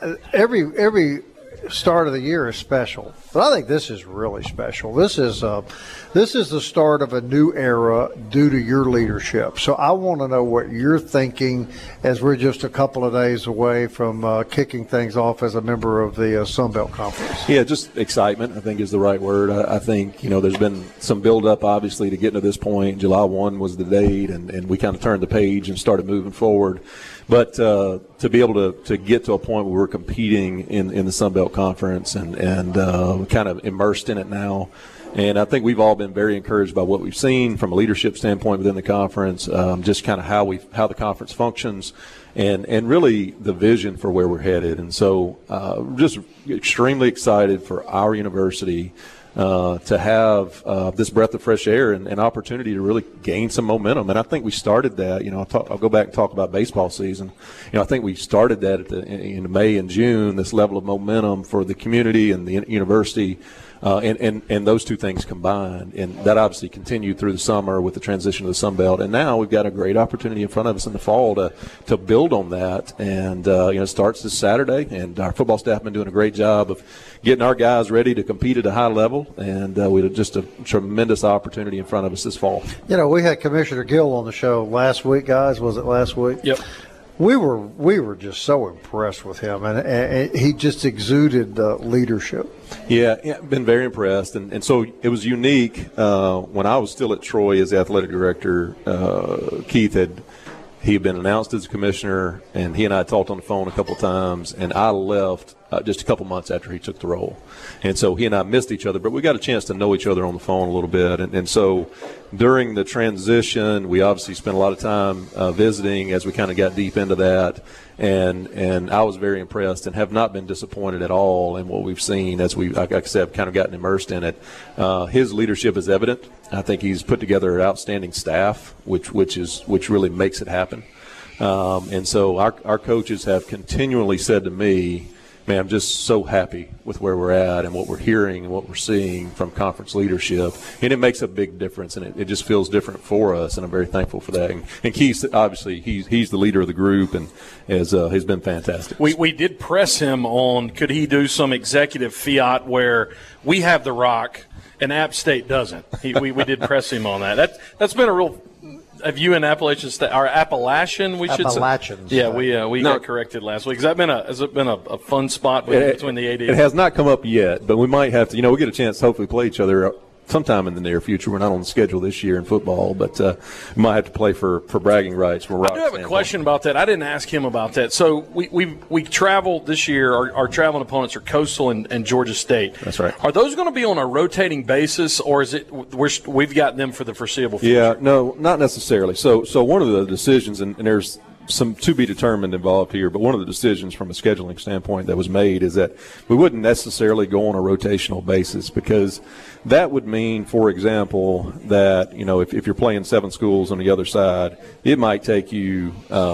every start of the year is special, but I think this is really special. This is the start of a new era due to your leadership. So I want to know what you're thinking as we're just a couple of days away from kicking things off as a member of the Sun Belt Conference. Yeah, just excitement, I think, is the right word. I think, there's been some build-up, obviously, to getting to this point. July 1 was the date, and we kind of turned the page and started moving forward. But to be able to get to a point where we're competing in the Sun Belt Conference and kind of immersed in it now, and I think we've all been very encouraged by what we've seen from a leadership standpoint within the conference, just kind of how the conference functions, and really the vision for where we're headed. And so just extremely excited for our university to have this breath of fresh air and opportunity to really gain some momentum. And I think we started that. I'll go back and talk about baseball season. I think we started that in May and June, this level of momentum for the community and the university And those two things combined, and that obviously continued through the summer with the transition to the Sun Belt, and now we've got a great opportunity in front of us in the fall to build on that. And it starts this Saturday, and our football staff have been doing a great job of getting our guys ready to compete at a high level, and we have just a tremendous opportunity in front of us this fall. We had Commissioner Gill on the show last week, guys. Was it last week? Yep. We were just so impressed with him, and he just exuded leadership. Yeah, been very impressed, and so it was unique. When I was still at Troy as the athletic director, Keith had been announced as a commissioner, and he and I talked on the phone a couple of times, and I left just a couple months after he took the role. And so he and I missed each other, but we got a chance to know each other on the phone a little bit. And so during the transition, we obviously spent a lot of time visiting as we kind of got deep into that. And I was very impressed and have not been disappointed at all in what we've seen as we, like I said, kind of gotten immersed in it. His leadership is evident. I think he's put together an outstanding staff, which really makes it happen. And so our coaches have continually said to me, man, I'm just so happy with where we're at and what we're hearing and what we're seeing from conference leadership. And it makes a big difference, and it just feels different for us, and I'm very thankful for that. And Keith, obviously, he's the leader of the group and has been fantastic. We did press him on could he do some executive fiat where we have the rock and App State doesn't. We did press him on that. That's been a real – have you in Appalachian State, or Appalachian, we should say? Appalachians. Yeah, we got corrected last week. Has it been a fun spot between the AD? It has not come up yet, but we might have to. We get a chance to hopefully play each other sometime in the near future. We're not on the schedule this year in football, but we might have to play for bragging rights. From a rock I do have a question about that. I didn't ask him about that. So we traveled this year. Our traveling opponents are Coastal and Georgia State. That's right. Are those going to be on a rotating basis, or is it we've got them for the foreseeable future? Yeah, no, not necessarily. So one of the decisions, and there's some to be determined involved here, but one of the decisions from a scheduling standpoint that was made is that we wouldn't necessarily go on a rotational basis, because that would mean, for example, that if you're playing 7 schools on the other side, it might take you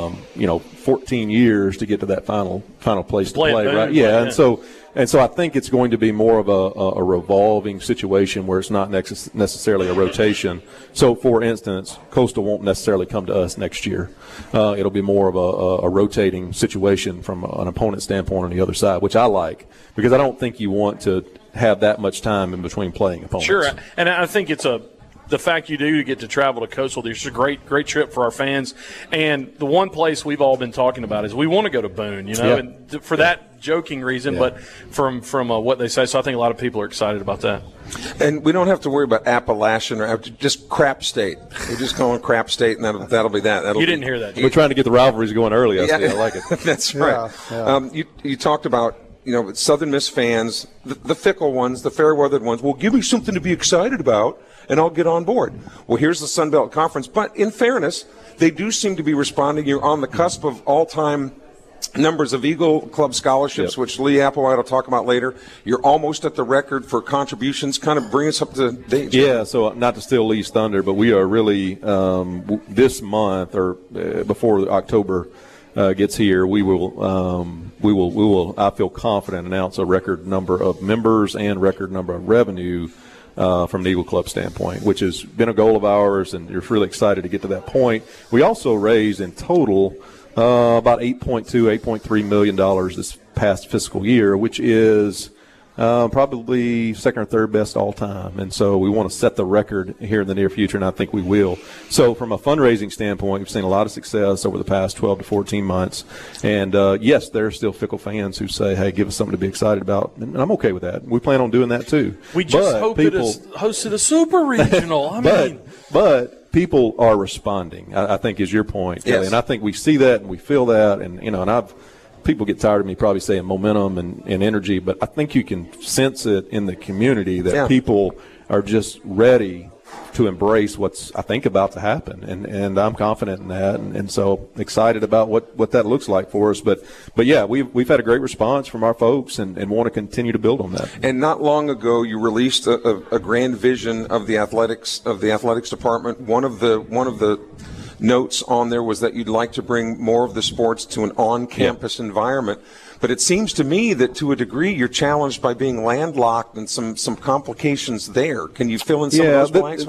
14 years to get to that final place to play, right? Yeah, and so I think it's going to be more of a revolving situation where it's not necessarily a rotation. So, for instance, Coastal won't necessarily come to us next year. It'll be more of a rotating situation from an opponent standpoint on the other side, which I like, because I don't think you want to have that much time in between playing opponents. Sure, and I think it's the fact you do get to travel to Coastal, it's a great trip for our fans. And the one place we've all been talking about is we want to go to Boone, and for that joking reason, but from what they say. So I think a lot of people are excited about that. And we don't have to worry about Appalachian or just Crap State. We're just going Crap State, and that'll be that. You didn't hear that. We're trying to get the rivalries going early. I like it. That's right. Yeah. You talked about Southern Miss fans, the fickle ones, the fair-weathered ones. Well, give me something to be excited about, and I'll get on board. Well, here's the Sun Belt Conference. But in fairness, they do seem to be responding. You're on the cusp of all-time numbers of Eagle Club scholarships, which Lee Applewhite will talk about later. You're almost at the record for contributions. Kind of bring us up to date. Yeah, so not to steal Lee's thunder, but we are really this month or before October gets here, we will. I feel confident announce a record number of members and record number of revenue from the Eagle Club standpoint, which has been a goal of ours, and we're really excited to get to that point. We also raised in total about $8.3 million this past fiscal year, which is probably second or third best all time. And so we want to set the record here in the near future, and I think we will. So from a fundraising standpoint, we've seen a lot of success over the past 12 to 14 months. And, yes, there are still fickle fans who say, hey, give us something to be excited about. And I'm okay with that. We plan on doing that too. We just hope it is hosted a super regional. But people are responding, I think, is your point, Kelly. Yes. And I think we see that and we feel that. And, people get tired of me probably saying momentum and energy, but I think you can sense it in the community that people are just ready to embrace what's, I think, about to happen. And I'm confident in that, and so excited about what that looks like for us. But yeah, we've had a great response from our folks and want to continue to build on that. And not long ago, you released a grand vision of the athletics department. One of the notes on there was that you'd like to bring more of the sports to an on-campus environment. But it seems to me that to a degree you're challenged by being landlocked and some complications there. Can you fill in some of those blanks?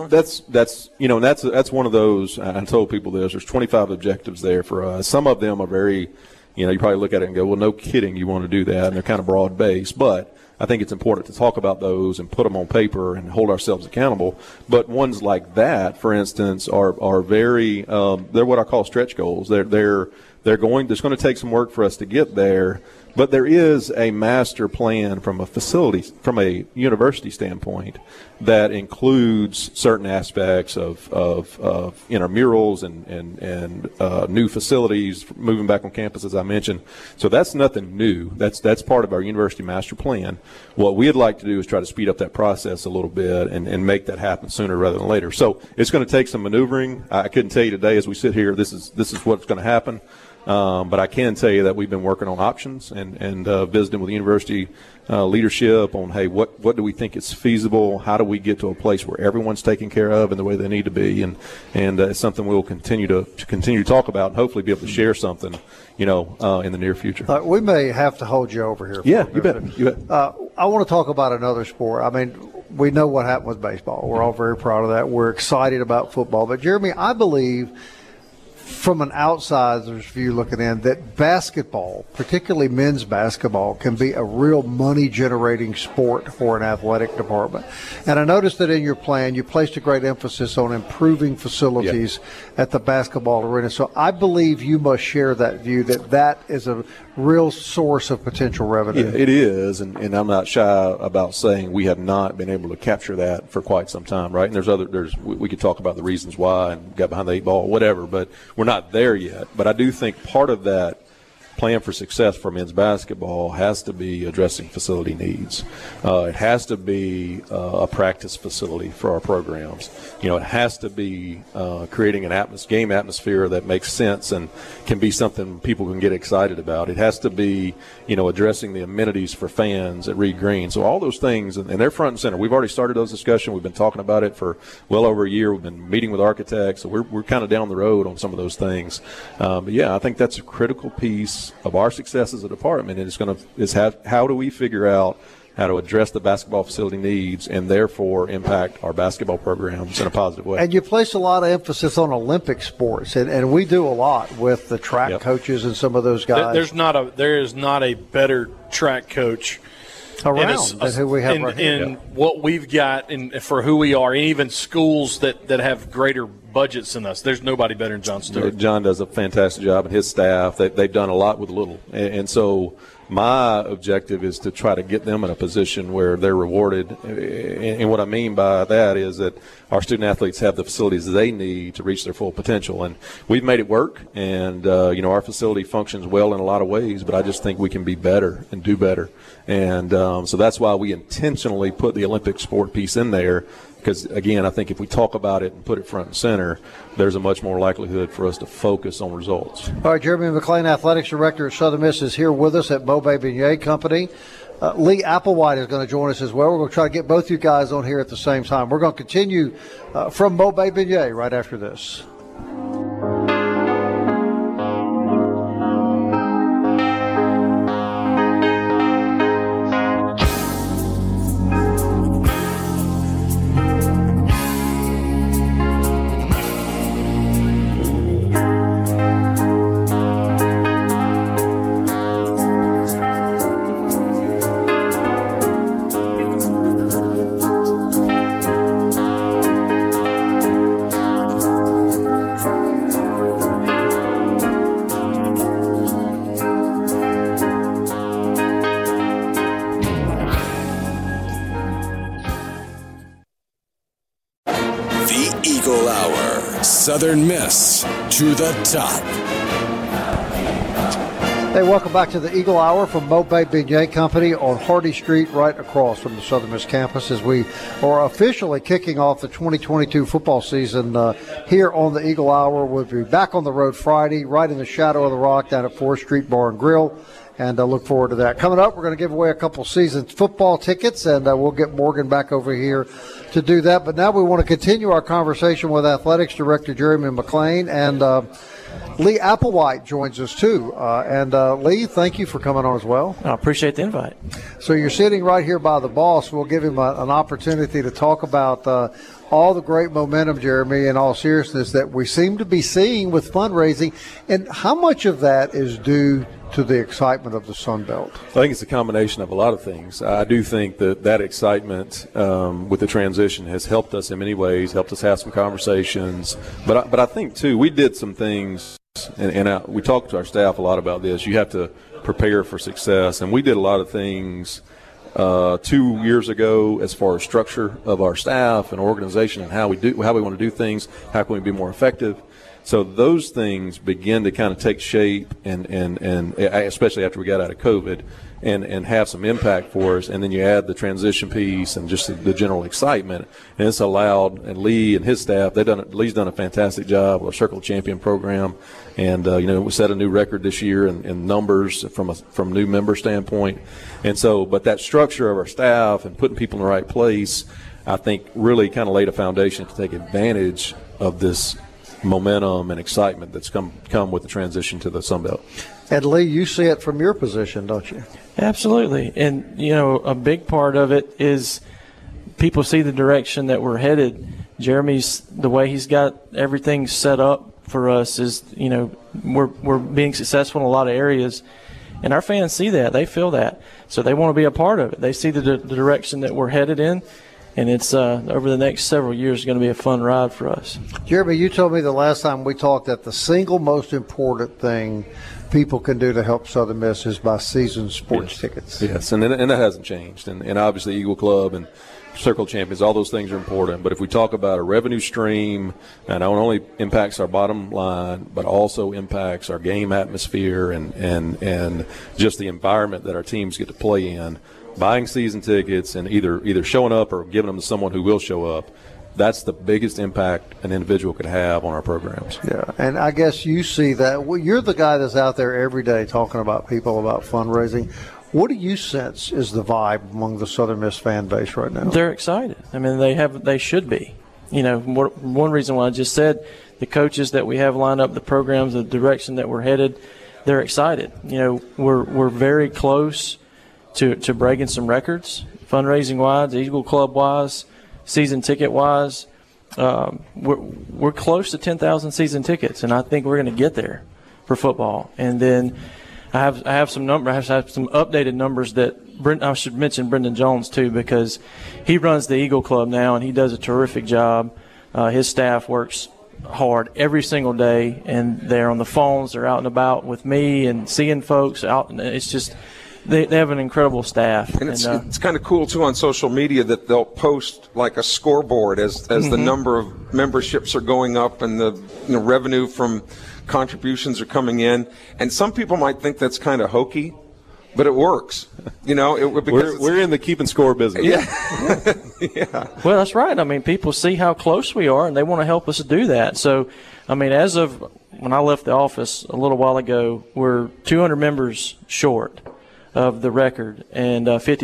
That's one of those. I told people this. There's 25 objectives there for us. Some of them are very, you probably look at it and go, well, no kidding, you want to do that, and they're kind of broad based. But I think it's important to talk about those and put them on paper and hold ourselves accountable. But ones like that, for instance, are very they're what I call stretch goals. There's going to take some work for us to get there. But there is a master plan from a university standpoint that includes certain aspects of intramurals and new facilities, moving back on campus, as I mentioned. So that's nothing new. That's part of our university master plan. What we'd like to do is try to speed up that process a little bit and make that happen sooner rather than later. So it's going to take some maneuvering. I couldn't tell you today as we sit here, this is what's going to happen. But I can tell you that we've been working on options and visiting with the university leadership on, hey, what do we think is feasible? How do we get to a place where everyone's taken care of in the way they need to be? And it's something we'll continue to talk about and hopefully be able to share something, in the near future. We may have to hold you over here. Yeah, you bet. I want to talk about another sport. I mean, we know what happened with baseball. We're all very proud of that. We're excited about football. But, Jeremy, I believe – from an outsider's view looking in, that basketball, particularly men's basketball, can be a real money-generating sport for an athletic department. And I noticed that in your plan, you placed a great emphasis on improving facilities at the basketball arena. So I believe you must share that view, that is a real source of potential revenue. Yeah, it is, and I'm not shy about saying we have not been able to capture that for quite some time, right? And we could talk about the reasons why and got behind the eight ball, whatever, but we're not there yet. But I do think part of that plan for success for men's basketball has to be addressing facility needs. It has to be a practice facility for our programs. It has to be creating an game atmosphere that makes sense and can be something people can get excited about. It has to be, addressing the amenities for fans at Reed Green. So all those things, and they're front and center. We've already started those discussions. We've been talking about it for well over a year. We've been meeting with architects. So we're kind of down the road on some of those things. But yeah, I think that's a critical piece of our success as a department, and how do we figure out how to address the basketball facility needs and therefore impact our basketball programs in a positive way. And you place a lot of emphasis on Olympic sports, and we do a lot with the track coaches and some of those guys. There is not a better track coach around than who we have right here. In what we've got for who we are, and even schools that have greater budgets than us. There's nobody better than John Stewart. John does a fantastic job, and his staff, they've done a lot with little. And so my objective is to try to get them in a position where they're rewarded. And what I mean by that is that our student athletes have the facilities they need to reach their full potential. And we've made it work, and our facility functions well in a lot of ways, but I just think we can be better and do better. And so that's why we intentionally put the Olympic sport piece in there, because, again, I think if we talk about it and put it front and center, there's a much more likelihood for us to focus on results. All right, Jeremy McClain, Athletics Director at Southern Miss, is here with us at Maubé Beignet Company. Lee Applewhite is going to join us as well. We're going to try to get both you guys on here at the same time. We're going to continue from Maubé Beignet right after this. Southern Miss to the top. Hey, welcome back to the Eagle Hour from Maubé Beignet Company on Hardy Street, right across from the Southern Miss campus, as we are officially kicking off the 2022 football season here on the Eagle Hour. We'll be back on the road Friday, right in the shadow of the rock down at 4th Street Bar and Grill. and look forward to that. Coming up, we're going to give away a couple season football tickets, and we'll get Morgan back over here to do that. But now we want to continue our conversation with Athletics Director Jeremy McClain, and Lee Applewhite joins us too. Lee, thank you for coming on as well. I appreciate the invite. So you're sitting right here by the boss. We'll give him an opportunity to talk about all the great momentum, Jeremy, in all seriousness, that we seem to be seeing with fundraising. And how much of that is due to the excitement of the Sun Belt? I think it's a combination of a lot of things. I do think that excitement with the transition has helped us in many ways, helped us have some conversations. But I think, too, we did some things, and we talked to our staff a lot about this. You have to prepare for success. And we did a lot of things 2 years ago as far as structure of our staff and organization and how we want to do things, how can we be more effective. So those things begin to kind of take shape, and especially after we got out of COVID, and have some impact for us. And then you add the transition piece and just the general excitement, and it's allowed. And Lee and his staff, Lee's done a fantastic job with our Circle Champion program, and we set a new record this year in numbers from new member standpoint. And so, but that structure of our staff and putting people in the right place, I think, really kind of laid a foundation to take advantage of this momentum and excitement that's come with the transition to the Sun Belt. And Lee, you see it from your position, don't you? Absolutely. And, a big part of it is people see the direction that we're headed. Jeremy's, the way he's got everything set up for us is, we're being successful in a lot of areas. And our fans see that. They feel that. So they want to be a part of it. They see the direction that we're headed in. And it's over the next several years going to be a fun ride for us. Jeremy, you told me the last time we talked that the single most important thing people can do to help Southern Miss is buy season sports tickets. Yes, and that hasn't changed. And obviously Eagle Club and Circle Champions, all those things are important. But if we talk about a revenue stream, and it not only impacts our bottom line, but also impacts our game atmosphere and just the environment that our teams get to play in, buying season tickets and either showing up or giving them to someone who will show up, that's the biggest impact an individual could have on our programs. Yeah, and I guess you see that. Well, you're the guy that's out there every day talking about people, about fundraising. What do you sense is the vibe among the Southern Miss fan base right now? They're excited. I mean, they should be. One reason why I just said, the coaches that we have lined up, the programs, the direction that we're headed, they're excited. We're very close to breaking some records, fundraising-wise, Eagle Club-wise, season ticket-wise. We're close to 10,000 season tickets, and I think we're going to get there for football. And then I have some updated numbers that I should mention Brendan Jones too, because he runs the Eagle Club now, and he does a terrific job. His staff works hard every single day, and they're on the phones, they're out and about with me and seeing folks out, and it's just – They have an incredible staff. And it's kind of cool, too, on social media that they'll post like a scoreboard as the number of memberships are going up and the revenue from contributions are coming in. And some people might think that's kind of hokey, but it works. Because we're in the keeping score business. Yeah. Yeah. Well, that's right. I mean, people see how close we are, and they want to help us do that. So, I mean, as of when I left the office a little while ago, we're 200 members short of the record and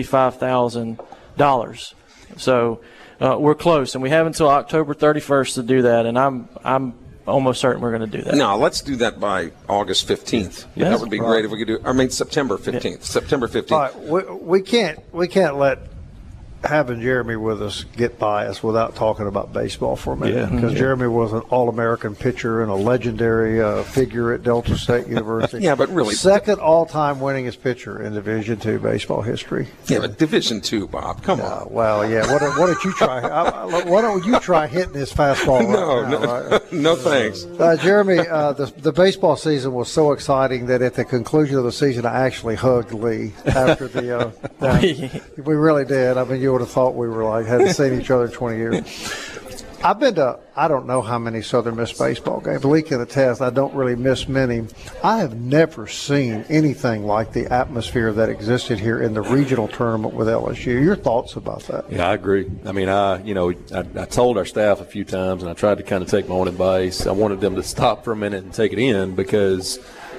$55,000. So we're close, and we have until October 31st to do that, and I'm almost certain we're going to do that. No, let's do that by August 15th. Yeah, that would be great if we could do. I mean, September 15th. Yeah. September 15th. All right, we can't let having Jeremy with us get by us without talking about baseball for a minute, because Jeremy was an All-American pitcher and a legendary figure at Delta State University. Yeah, but really, second all-time winningest pitcher in Division II baseball history. Yeah, but Division II, Bob, come on. Well, yeah. What don't you try? Why don't you try hitting this fastball right now? Right? No, thanks. Jeremy, the baseball season was so exciting that at the conclusion of the season, I actually hugged Lee after the. We really did. I mean, you would have thought we were hadn't seen each other in 20 years. I've been to I don't know how many Southern Miss baseball games. Lee can attest, I don't really miss many. I have never seen anything like the atmosphere that existed here in the regional tournament with LSU. Your thoughts about that? Yeah, I agree. I mean, I told our staff a few times, and I tried to kind of take my own advice. I wanted them to stop for a minute and take it in, because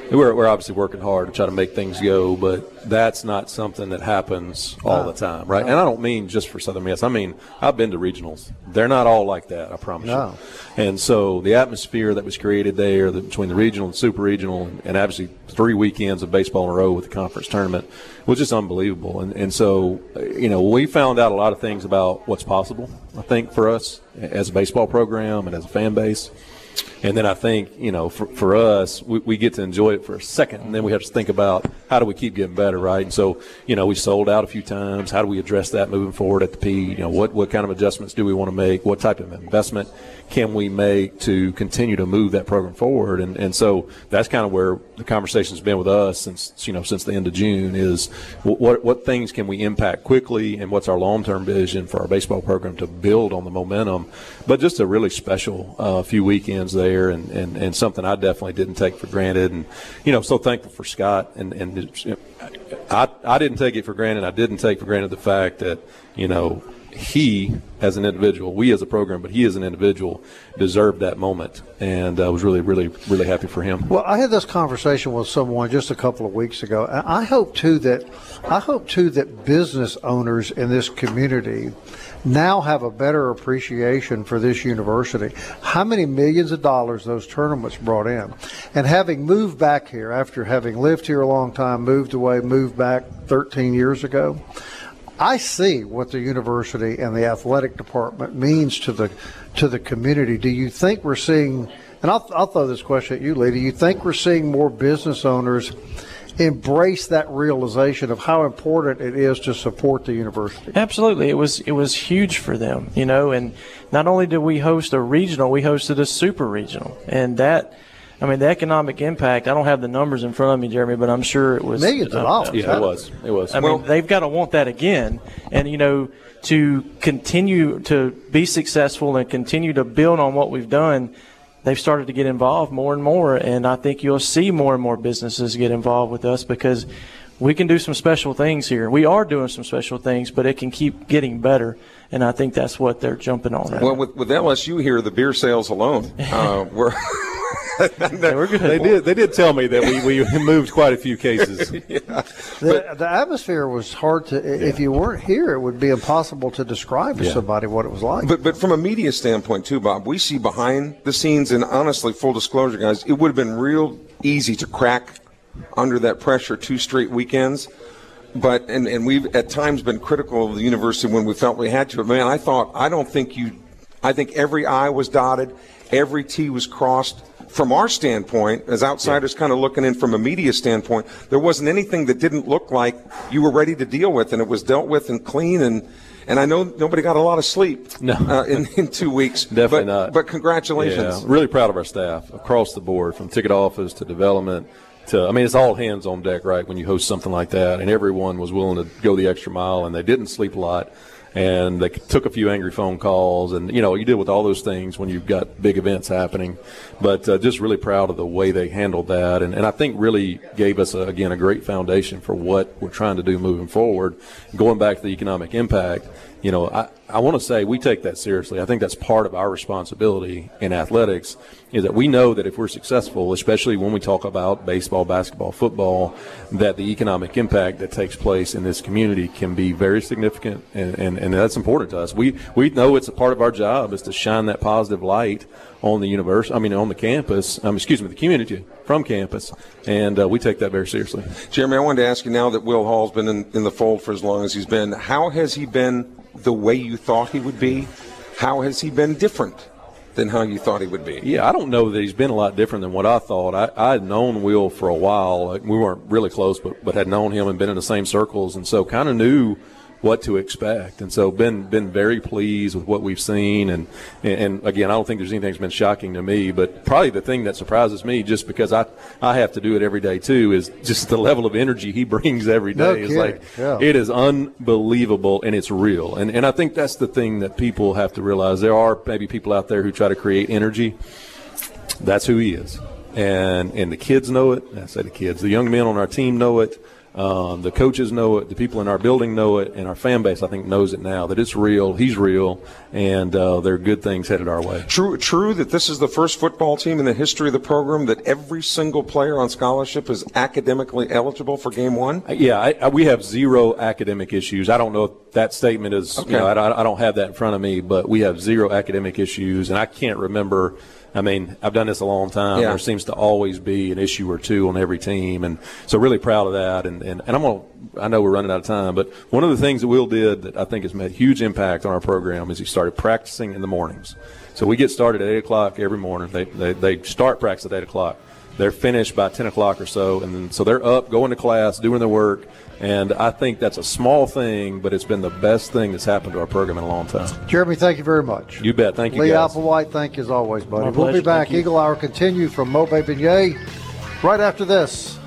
we're obviously working hard to try to make things go, but that's not something that happens all the time, right? And I don't mean just for Southern Miss. I mean, I've been to regionals. They're not all like that, I promise you. And so the atmosphere that was created there between the regional and super regional, and obviously 3 weekends of baseball in a row with the conference tournament was just unbelievable. And so, we found out a lot of things about what's possible, I think, for us as a baseball program and as a fan base. And then I think, for us, we get to enjoy it for a second, and then we have to think about how do we keep getting better, right? And so, we sold out a few times. How do we address that moving forward at the P? What kind of adjustments do we want to make? What type of investment can we make to continue to move that program forward? And so that's kind of where the conversation's been with us since the end of June is what things can we impact quickly, and what's our long-term vision for our baseball program to build on the momentum. But just a really special few weekends there. And something I definitely didn't take for granted, and so thankful for Scott. And I didn't take it for granted. I didn't take for granted the fact that he as an individual, we as a program, but he as an individual deserved that moment, and I was really, really, really happy for him. Well, I had this conversation with someone just a couple of weeks ago, and I hope too that business owners in this community now have a better appreciation for this university. How many millions of dollars those tournaments brought in. And having moved back here, after having lived here a long time, moved away, moved back 13 years ago, I see what the university and the athletic department means to the community. Do you think we're seeing, and I'll throw this question at you, Lee, do you think we're seeing more business owners embrace that realization of how important it is to support the university? Absolutely. It was huge for them, and not only did we host a regional, we hosted a super regional. And the economic impact, I don't have the numbers in front of me, Jeremy, but I'm sure it was millions of dollars. Yeah, it was. I mean, they've got to want that again. And, to continue to be successful and continue to build on what we've done, they've started to get involved more and more, and I think you'll see more and more businesses get involved with us because we can do some special things here. We are doing some special things, but it can keep getting better, and I think that's what they're jumping on right now. Well, with LSU here, the beer sales alone were – They did tell me that we moved quite a few cases. The atmosphere was hard to. If you weren't here, it would be impossible to describe to somebody what it was like. But from a media standpoint too, Bob, we see behind the scenes, and honestly, full disclosure, guys, it would have been real easy to crack under that pressure 2 straight weekends. But and we've at times been critical of the university when we felt we had to. But man, I think every I was dotted, every T was crossed. From our standpoint, as outsiders kind of looking in from a media standpoint, there wasn't anything that didn't look like you were ready to deal with, and it was dealt with and clean. And I know nobody got a lot of sleep in 2 weeks. Definitely not. But congratulations. Yeah, really proud of our staff across the board, from ticket office to development. It's all hands on deck, right, when you host something like that. And everyone was willing to go the extra mile, and they didn't sleep a lot. And they took a few angry phone calls, and you deal with all those things when you've got big events happening. But just really proud of the way they handled that, and I think really gave us a great foundation for what we're trying to do moving forward. Going back to the economic impact, I want to say we take that seriously. I think that's part of our responsibility in athletics, is that we know that if we're successful, especially when we talk about baseball, basketball, football, that the economic impact that takes place in this community can be very significant, and that's important to us. We know it's a part of our job is to shine that positive light on the on the campus, the community from campus, and we take that very seriously. Jeremy, I wanted to ask you, now that Will Hall's been in the fold for as long as he's been, how has he been the way you thought he would be? How has he been different than how you thought he would be? Yeah, I don't know that he's been a lot different than what I thought. I had known Will for a while. We weren't really close, but had known him and been in the same circles, and so kind of knew what to expect, and so been very pleased with what we've seen, and again, I don't think there's anything that's been shocking to me, but probably the thing that surprises me, just because I have to do it every day too, is just the level of energy he brings every day. It is unbelievable, and it's real, and I think that's the thing that people have to realize. There are maybe people out there who try to create energy. That's who he is, and the kids know it. I say the kids, the young men on our team know it. The coaches know it, the people in our building know it, and our fan base, I think, knows it now, that it's real, he's real, and there are good things headed our way. True that this is the first football team in the history of the program that every single player on scholarship is academically eligible for game one? Yeah, we have zero academic issues. I don't know if that statement is, okay. I don't have that in front of me, but we have zero academic issues, and I can't remember. I mean, I've done this a long time. Yeah. There seems to always be an issue or two on every team, and so really proud of that. And I know we're running out of time, but one of the things that Will did that I think has made a huge impact on our program is he started practicing in the mornings. So we get started at 8 o'clock every morning. They start practice at 8 o'clock. They're finished by 10 o'clock or so, and then, so they're up, going to class, doing their work, and I think that's a small thing, but it's been the best thing that's happened to our program in a long time. Jeremy, thank you very much. You bet. Thank you, Lee guys. Applewhite, thank you as always, buddy. My We'll be pleasure. back. Thank you. Eagle Hour continues from Mobay Beignet right after this.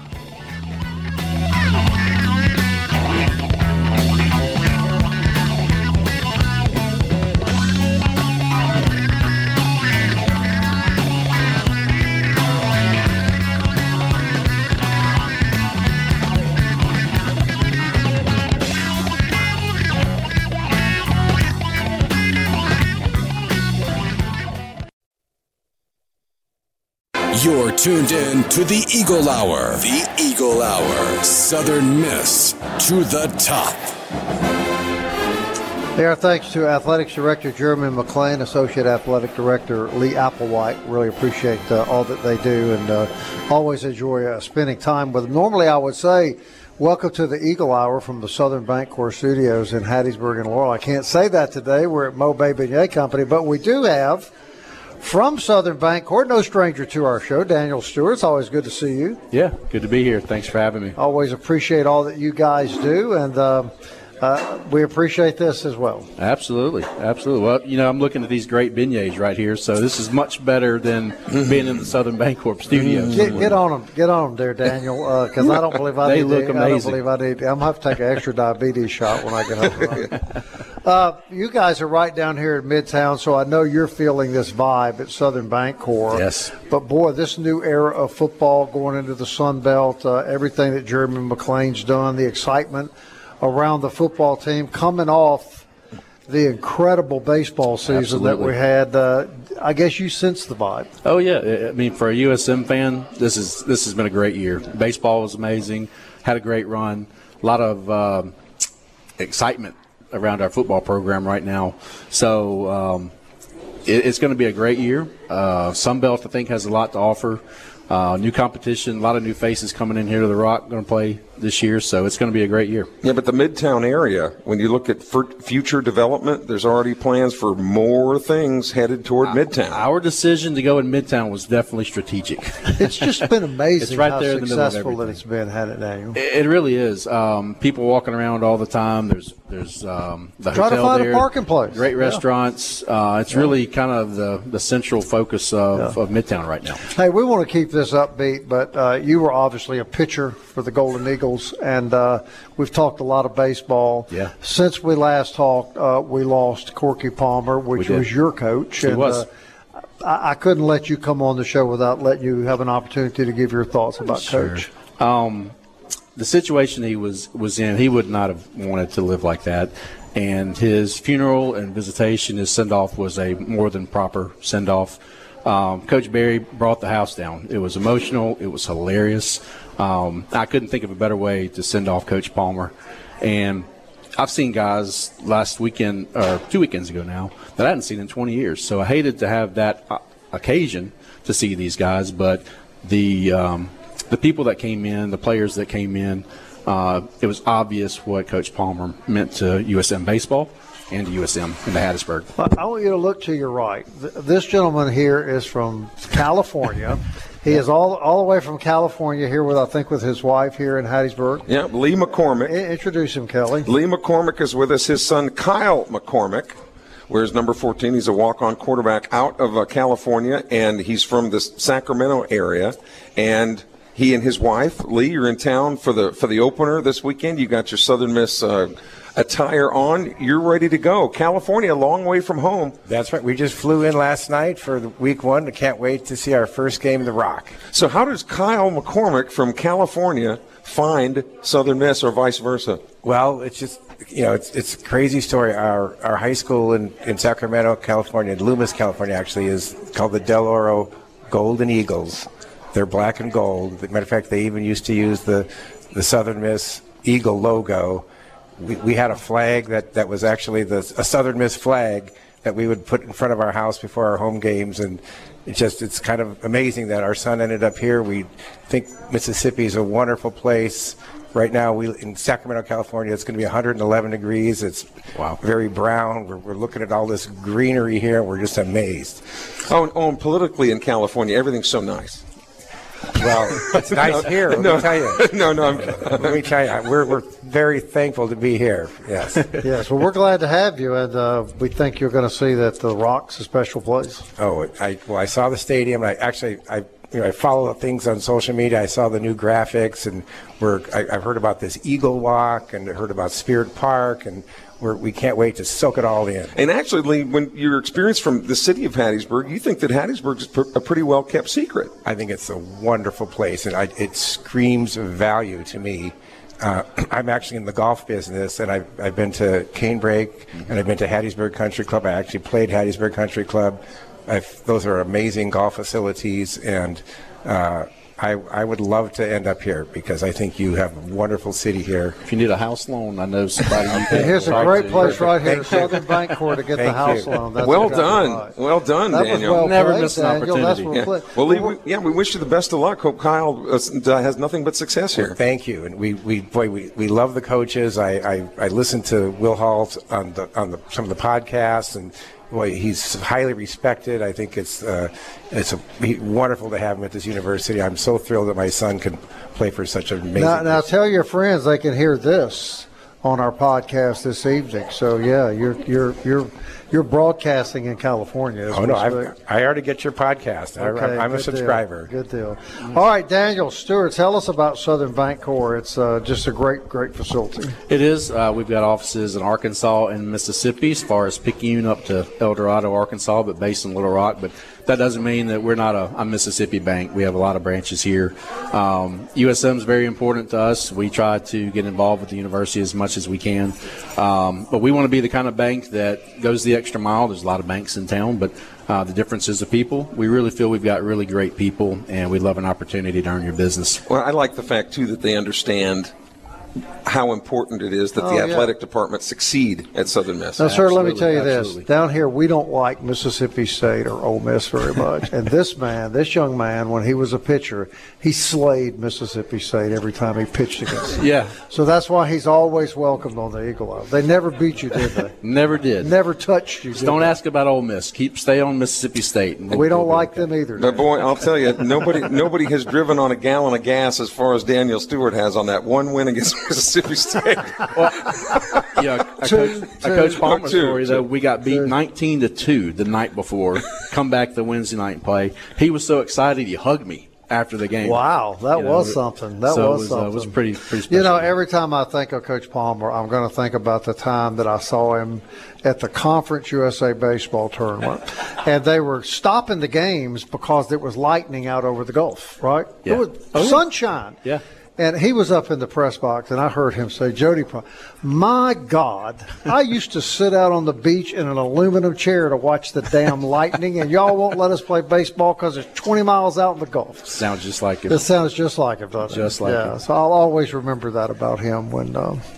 You're tuned in to the Eagle Hour. The Eagle Hour. Southern Miss to the top. Our thanks to Athletics Director Jeremy McClain, Associate Athletic Director Lee Applewhite. Really appreciate all that they do, and always enjoy spending time with them. Normally I would say, welcome to the Eagle Hour from the Southern Bancorp Studios in Hattiesburg and Laurel. I can't say that today. We're at Mobay Beignet Company, but we do have from Southern Bancorp, no stranger to our show, Daniel Stewart. It's always good to see you. Yeah, good to be here. Thanks for having me. Always appreciate all that you guys do, and we appreciate this as well. Absolutely. Well, I'm looking at these great beignets right here, so this is much better than being in the Southern Bancorp studios. Get on them there, Daniel, because I don't believe I They need look to. amazing. I don't believe I need. I'm going to have to take an extra diabetes shot when I get home. You guys are right down here in Midtown, so I know you're feeling this vibe at Southern Bancorp. Yes. But, boy, this new era of football going into the Sun Belt, everything that Jeremy McClain's done, the excitement around the football team, coming off the incredible baseball season that we had. I guess you sense the vibe. Oh, yeah. I mean, for a USM fan, this has been a great year. Baseball was amazing, had a great run, a lot of excitement around our football program right now. So it's going to be a great year. Sunbelt, I think, has a lot to offer. New competition, a lot of new faces coming in here to the Rock, going to play this year, so it's going to be a great year. Yeah, but the Midtown area, when you look at future development, there's already plans for more things headed toward Midtown. Our decision to go in Midtown was definitely strategic. It's just been amazing It's right how there in the middle of successful that everything. it's been, hasn't it, Daniel? It really is. People walking around all the time. There's the Try hotel to find there. a parking place. Great Yeah. restaurants. It's really kind of the central focus of Midtown right now. Hey, we want to keep this upbeat, but you were obviously a pitcher for the Golden Eagles, and we've talked a lot of baseball. Yeah. Since we last talked, we lost Corky Palmer, which We did. was your coach. He and, was. I couldn't let you come on the show without letting you have an opportunity to give your thoughts about Coach. The situation he was in, he would not have wanted to live like that. And his funeral and visitation, his send-off was a more than proper send-off. Coach Barry brought the house down. It was emotional. It was hilarious. I couldn't think of a better way to send off Coach Palmer. And I've seen guys last weekend, or 2 weekends ago now, that I hadn't seen in 20 years. So I hated to have that occasion to see these guys. But the people that came in, the players that came in, it was obvious what Coach Palmer meant to USM baseball and to USM in the Hattiesburg. I want you to look to your right. This gentleman here is from California. He is all the way from California here with his wife here in Hattiesburg. Yeah, Lee McCormick. Introduce him, Kelly. Lee McCormick is with us. His son, Kyle McCormick, wears number 14. He's a walk-on quarterback out of California, and he's from the Sacramento area. And he and his wife, Lee, you're in town for the opener this weekend. You got your Southern Miss attire on. You're ready to go. California, a long way from home. That's right. We just flew in last night for the week one. I can't wait to see our first game, The Rock. So how does Kyle McCormick from California find Southern Miss or vice versa? Well, it's just, it's a crazy story. Our high school in Sacramento, California, Loomis, California, actually, is called the Del Oro Golden Eagles. They're black and gold. As a matter of fact, they even used to use the Southern Miss Eagle logo. We had a flag that was actually a Southern Miss flag that we would put in front of our house before our home games, and it's kind of amazing that our son ended up here. We think Mississippi is a wonderful place. Right now, in Sacramento, California, it's going to be 111 degrees. It's very brown. We're looking at all this greenery here, and we're just amazed. And politically in California, everything's so nice. Well, it's nice here. Let me tell you. Let me tell you, we're very thankful to be here. Yes. Yes. Well, we're glad to have you, and we think you're going to see that the Rock's a special place. Oh, I saw the stadium. I follow things on social media. I saw the new graphics, and I've heard about this Eagle Walk, and I heard about Spirit Park, and we can't wait to soak it all in. And actually, when your experience from the city of Hattiesburg, you think that Hattiesburg is a pretty well kept secret. I think it's a wonderful place, and it screams value to me. I'm actually in the golf business, and I've been to Canebrake, and I've been to Hattiesburg Country Club. I actually played Hattiesburg Country Club. Those are amazing golf facilities, and I would love to end up here because I think you have a wonderful city here. If you need a house loan, I know somebody you can. Here's a great place right here, Southern Bancorp, to get the house loan. That's well done, Daniel. Well never played, miss an opportunity. Well, we wish you the best of luck. Hope Kyle has nothing but success here. Well, thank you, and we love the coaches. I listened to Will Hall on some of the podcasts, and he's highly respected. I think it's wonderful to have him at this university. I'm so thrilled that my son can play for such an amazing. Now tell your friends they can hear this on our podcast this evening. So yeah, you're broadcasting in California. Oh no, I already get your podcast. Okay, I'm a subscriber. Good deal. All right, Daniel Stewart, tell us about Southern Bancorp. It's just a great facility. It is. We've got offices in Arkansas and Mississippi, as far as Picayune up to El Dorado, Arkansas, but based in Little Rock. But that doesn't mean that we're not a Mississippi bank. We have a lot of branches here. USM is very important to us. We try to get involved with the university as much as we can. But we want to be the kind of bank that goes the extra mile. There's a lot of banks in town, but the difference is the people. We really feel we've got really great people, and we'd love an opportunity to earn your business. Well, I like the fact, too, that they understand how important it is that the athletic department succeed at Southern Miss. Now, sir, let me tell you this. Down here, we don't like Mississippi State or Ole Miss very much. And this young man, when he was a pitcher, he slayed Mississippi State every time he pitched against them. Yeah. So that's why he's always welcomed on the Eagle Hour. They never beat you, did they? Never did. Never touched you, Don't ask about Ole Miss. Stay on Mississippi State. We don't like them either. But boy, I'll tell you, nobody has driven on a gallon of gas as far as Daniel Stewart has on that one win against Mississippi State. Well, a Coach Palmer story, though, we got beat 19-2 the night before, come back the Wednesday night and play. He was so excited he hugged me after the game. Wow, that was something. That was something. It was pretty special. Every time I think of Coach Palmer, I'm going to think about the time that I saw him at the Conference USA baseball tournament, and they were stopping the games because there was lightning out over the Gulf, right? Yeah. It was sunshine. Yeah. And he was up in the press box, and I heard him say, Jody, my God, I used to sit out on the beach in an aluminum chair to watch the damn lightning, and y'all won't let us play baseball because it's 20 miles out in the Gulf. Sounds just like it. It sounds just like it, doesn't it? Just like it. So I'll always remember that about him when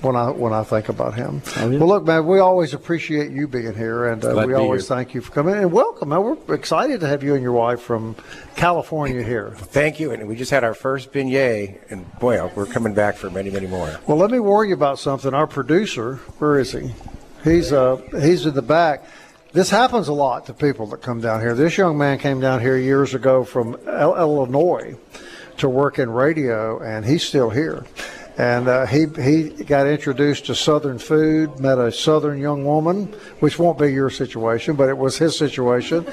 I think about him. Oh, yeah. Well, look, man, we always appreciate you being here, and we always thank you for coming. And welcome, man. We're excited to have you and your wife from California here. Thank you. And we just had our first beignet, and boy, we're coming back for many, many more. Well, let me warn you about something. Our producer, where is he? He's in the back. This happens a lot to people that come down here. This young man came down here years ago from Illinois to work in radio, and he's still here. And he got introduced to Southern food, met a Southern young woman, which won't be your situation, but it was his situation.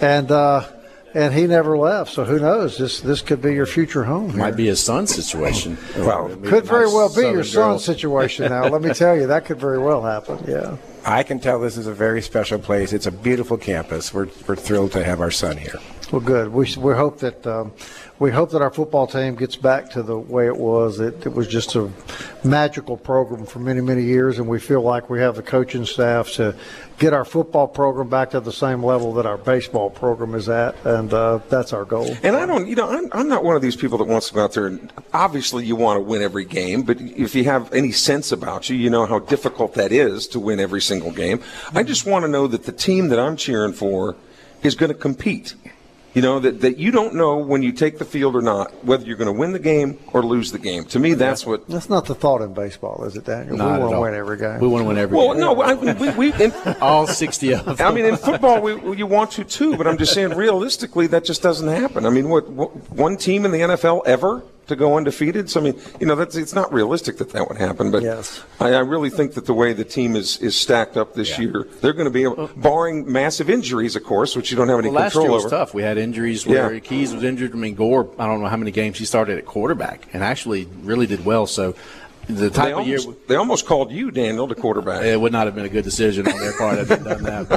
And he never left, so who knows? This could be your future home here. Might be his son's situation. Well, could very well be your son's situation now. Let me tell you, that could very well happen, yeah. I can tell this is a very special place. It's a beautiful campus. We're thrilled to have our son here. Well, good. We hope that our football team gets back to the way it was. It was just a magical program for many, many years, and we feel like we have the coaching staff to get our football program back to the same level that our baseball program is at, and that's our goal. And I'm not one of these people that wants to go out there and obviously you want to win every game, but if you have any sense about you, you know how difficult that is to win every single game. I just want to know that the team that I'm cheering for is going to compete. You know, that you don't know when you take the field or not whether you're going to win the game or lose the game. To me, that's what. That's not the thought in baseball, is it, Daniel? Not we want at to all. win every game. We want to win every game. Well, no, we all 60 of them. I mean, in football, you want to too, but I'm just saying, realistically, that just doesn't happen. I mean, what one team in the NFL ever to go undefeated? So, I mean, it's not realistic that would happen. But yes. I really think that the way the team is stacked up this year, they're going to be able, barring massive injuries, of course, which you don't have any control last year was over. tough. We had injuries where Keys was injured. I mean, Gore, I don't know how many games he started at quarterback and actually really did well. So the type of year they almost called you, Daniel, the quarterback. It would not have been a good decision on their part if they'd done that.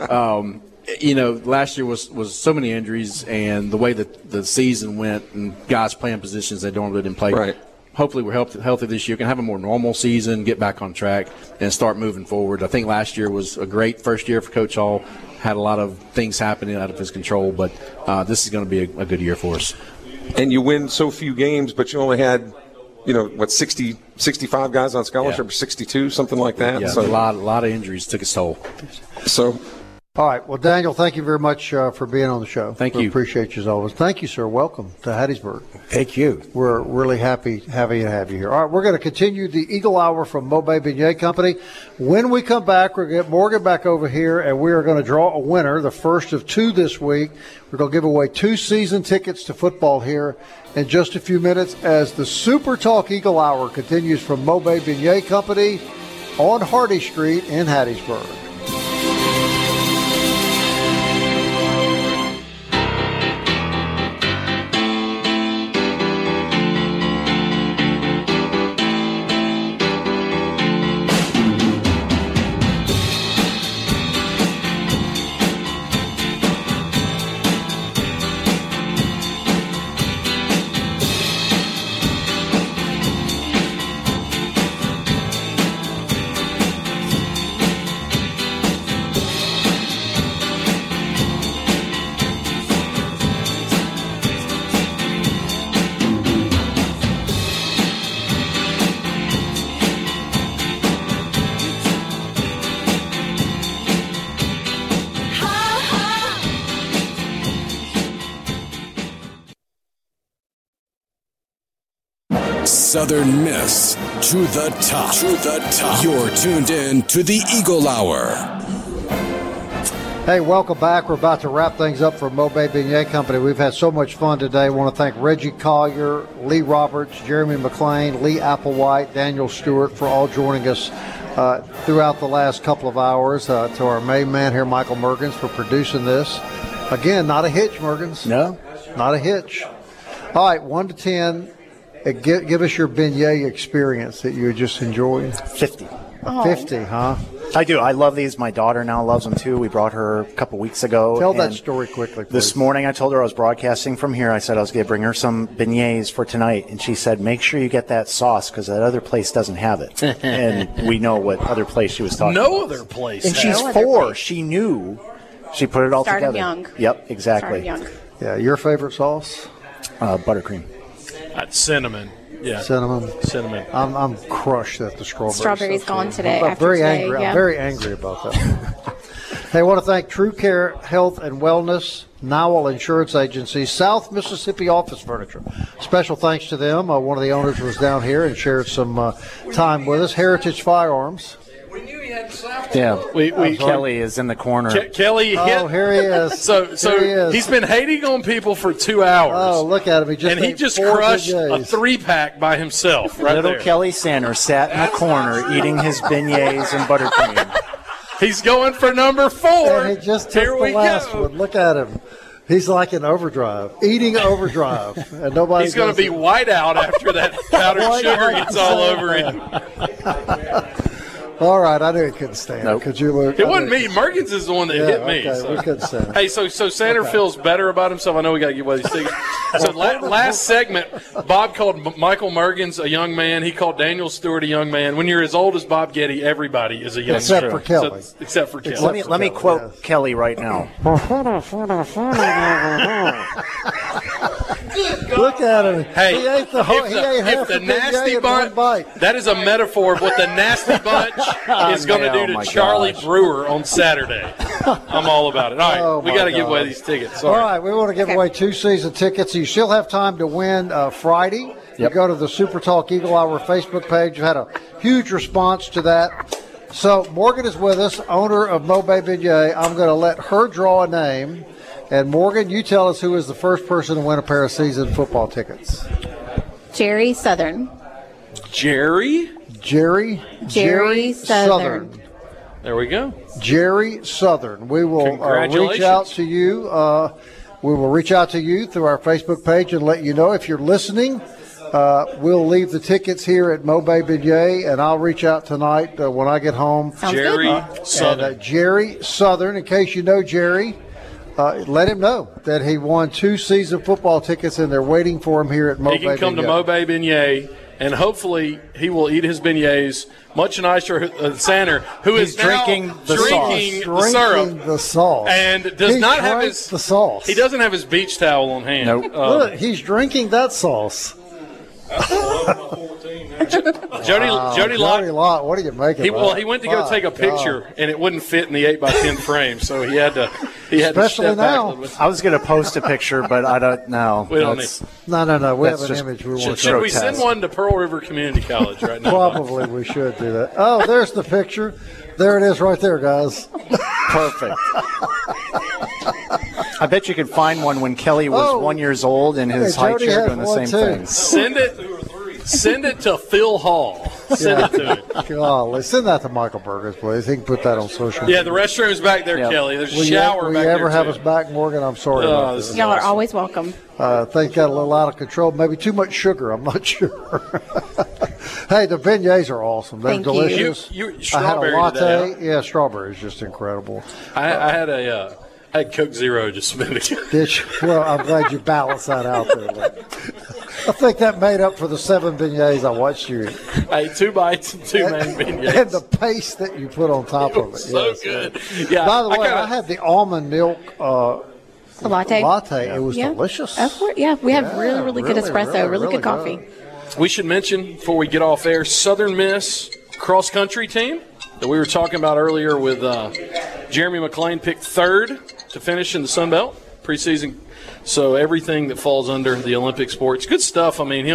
But last year was so many injuries, and the way that the season went, and guys playing positions they normally didn't play. Right. Hopefully, we're healthy this year. Can have a more normal season, get back on track, and start moving forward. I think last year was a great first year for Coach Hall. Had a lot of things happening out of his control, but this is going to be a good year for us. And you win so few games, but you only had, 60, 65 guys on scholarship, or 62, something like that. Yeah, so a lot of injuries took its toll. So. All right. Well, Daniel, thank you very much for being on the show. Thank we you. Appreciate you as always. Thank you, sir. Welcome to Hattiesburg. Thank you. We're really happy to have you here. All right. We're going to continue the Eagle Hour from Mobay Beignet Company. When we come back, we're going to get Morgan back over here, and we are going to draw a winner, the first of two this week. We're going to give away 2 season tickets to football here in just a few minutes as the Super Talk Eagle Hour continues from Mobay Beignet Company on Hardy Street in Hattiesburg. Southern Miss to the top. To the top. You're tuned in to the Eagle Hour. Hey, welcome back. We're about to wrap things up for Mobay Beignet Company. We've had so much fun today. I want to thank Reggie Collier, Lee Roberts, Jeremy McClain, Lee Applewhite, Daniel Stewart for all joining us throughout the last couple of hours. To our main man here, Michael Mergens, for producing this. Again, not a hitch, Mergens. No. Not a hitch. All right, 1 to 10. Give us your beignet experience that you just enjoyed. 50. 50, huh? I do. I love these. My daughter now loves them, too. We brought her a couple weeks ago. Tell that story quickly, please. This morning I told her I was broadcasting from here. I said I was going to bring her some beignets for tonight. And she said, make sure you get that sauce because that other place doesn't have it. And we know what other place she was talking about. No other place. And she's 4. She knew. She put it all Started together. young. Yep, exactly. Started young. Yeah, your favorite sauce? Buttercream. Cinnamon. Yeah. Cinnamon. I'm crushed at the strawberry. Strawberry's gone today. I'm after very today, angry. yeah. I'm very angry about that. Hey, I want to thank True Care Health and Wellness, Nowell Insurance Agency, South Mississippi Office Furniture. Special thanks to them. One of the owners was down here and shared some time with us. Heritage Firearms. Yeah, Kelly is in the corner. Kelly hit. Oh, here he is. So Here he is. he's been hating on people for 2 hours. Oh, look at him. He just crushed a 3-pack by himself right Little there. Kelly Sanders sat in the corner eating his beignets and buttercream. He's going for number 4. And he just took Here the we last go. one. Look at him. He's like in overdrive, eating overdrive, and nobody. He's going to be white out after that powdered sugar gets all over him. All right, I knew he couldn't stand it. Could you look? It wasn't me. Merkins is the one that hit me. Okay, so. we couldn't stand it. Hey, so Sander feels better about himself. I know we got to give away these things. So last segment, Bob called Michael Mergens a young man. He called Daniel Stewart a young man. When you're as old as Bob Getty, everybody is a young man. Except for Kelly. Except for Kelly. Let me quote Kelly right now. Look at him. Hey, he ate the whole. if the nasty bunch, that is a metaphor of what the nasty bunch is going to do to Charlie Brewer on Saturday. I'm all about it. All right, we got to give away these tickets. Sorry. All right, we want to give away 2 season tickets. You still have time to win Friday. You go to the Super Talk Eagle Hour Facebook page. You've had a huge response to that. So Morgan is with us, owner of Mobay Beignet. I'm going to let her draw a name. And Morgan, you tell us who is the first person to win a pair of season football tickets. Jerry Southern. Jerry Southern. There we go. Jerry Southern. We will reach out to you. We will reach out to you through our Facebook page and let you know if you're listening. We'll leave the tickets here at Mobay Beignet, and I'll reach out tonight when I get home. Jerry Southern. Jerry Southern. In case you know Jerry, let him know that he won 2 season football tickets, and they're waiting for him here at Mobay Beignet. He can come to Mobay Beignet, and hopefully he will eat his beignets much nicer than Sander, who is drinking the syrup. The sauce. And does not have the sauce. He doesn't have his beach towel on hand. Nope. Look, he's drinking that sauce. Jody Lott. What are you making? He went to go take a picture, and it wouldn't fit in the 8x10 frame, so he had to. Especially step now. back. I was going to post a picture, but I don't know. We don't need. No. We have an image we want. Should we send one to Pearl River Community College right now? Probably we should do that. Oh, there's the picture. There it is right there, guys. Perfect. I bet you could find one when Kelly was 1 year old in his high chair doing the same thing. Send it to Phil Hall. Send it to him. Golly, send that to Michael Burgers, please. He can put that on social media. Yeah, the restroom's back there, Kelly. There's a shower back there. Will you ever have us back, Morgan? I'm sorry about this. Y'all are always welcome. Things got a little out of control. Maybe too much sugar. I'm not sure. Hey, the beignets are awesome. They're delicious. Strawberry I had a latte. Today, Yeah, strawberry is just incredible. I had a Coke Zero just a minute ago. Well, I'm glad you balanced that out there. I think that made up for the 7 beignets I watched you eat. Hey, 2 bites and 2 main beignets. And the paste that you put on top of it. So good. Yeah. By the way, I had the almond milk latte. It was delicious. Of course, we have really good espresso, really good coffee. We should mention, before we get off air, Southern Miss cross-country team that we were talking about earlier with Jeremy McClain picked 3rd to finish in the Sun Belt preseason. So everything that falls under the Olympic sports, good stuff. I mean,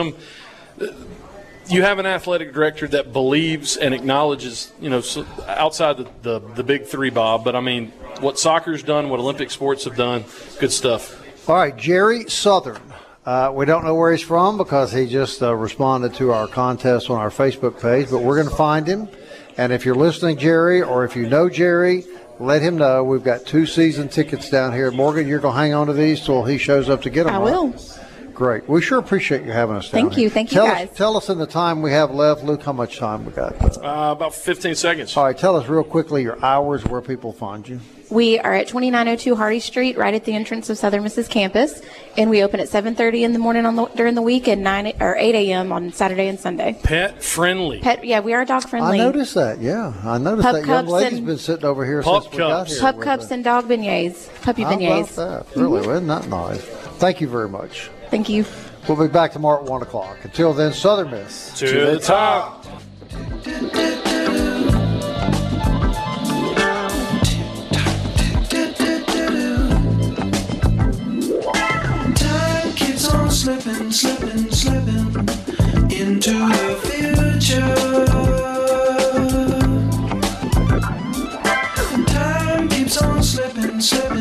you have an athletic director that believes and acknowledges, outside the big 3, Bob, but I mean, what soccer's done, what Olympic sports have done, good stuff. All right, Jerry Southern. We don't know where he's from because he just responded to our contest on our Facebook page, but we're going to find him. And if you're listening, Jerry, or if you know Jerry, let him know. We've got 2 season tickets down here. Morgan, you're going to hang on to these till he shows up to get them. I will. Great. We sure appreciate you having us down here. Thank you, guys. Tell us in the time we have left, Luke, how much time we got? About 15 seconds. All right, tell us real quickly your hours, where people find you. We are at 2902 Hardy Street, right at the entrance of Southern Miss's campus, and we open at 7:30 in the morning during the week and 8 a.m. on Saturday and Sunday. Pet friendly. We are dog friendly. I noticed that. Yeah, I noticed Pup that young cups lady's been sitting over here since we got here. Pup cups and dog beignets, puppy beignets. How about that? Really, isn't that nice? Thank you very much. Thank you. We'll be back tomorrow at 1 o'clock. Until then, Southern Miss. To the top. Time keeps on slipping into the future. Time keeps on slipping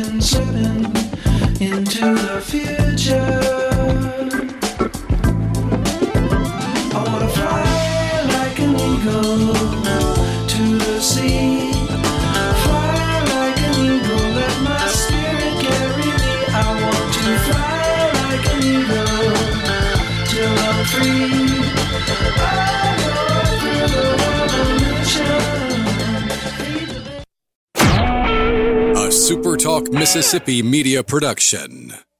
into the future. I wanna fly like an eagle. Talk Mississippi media production.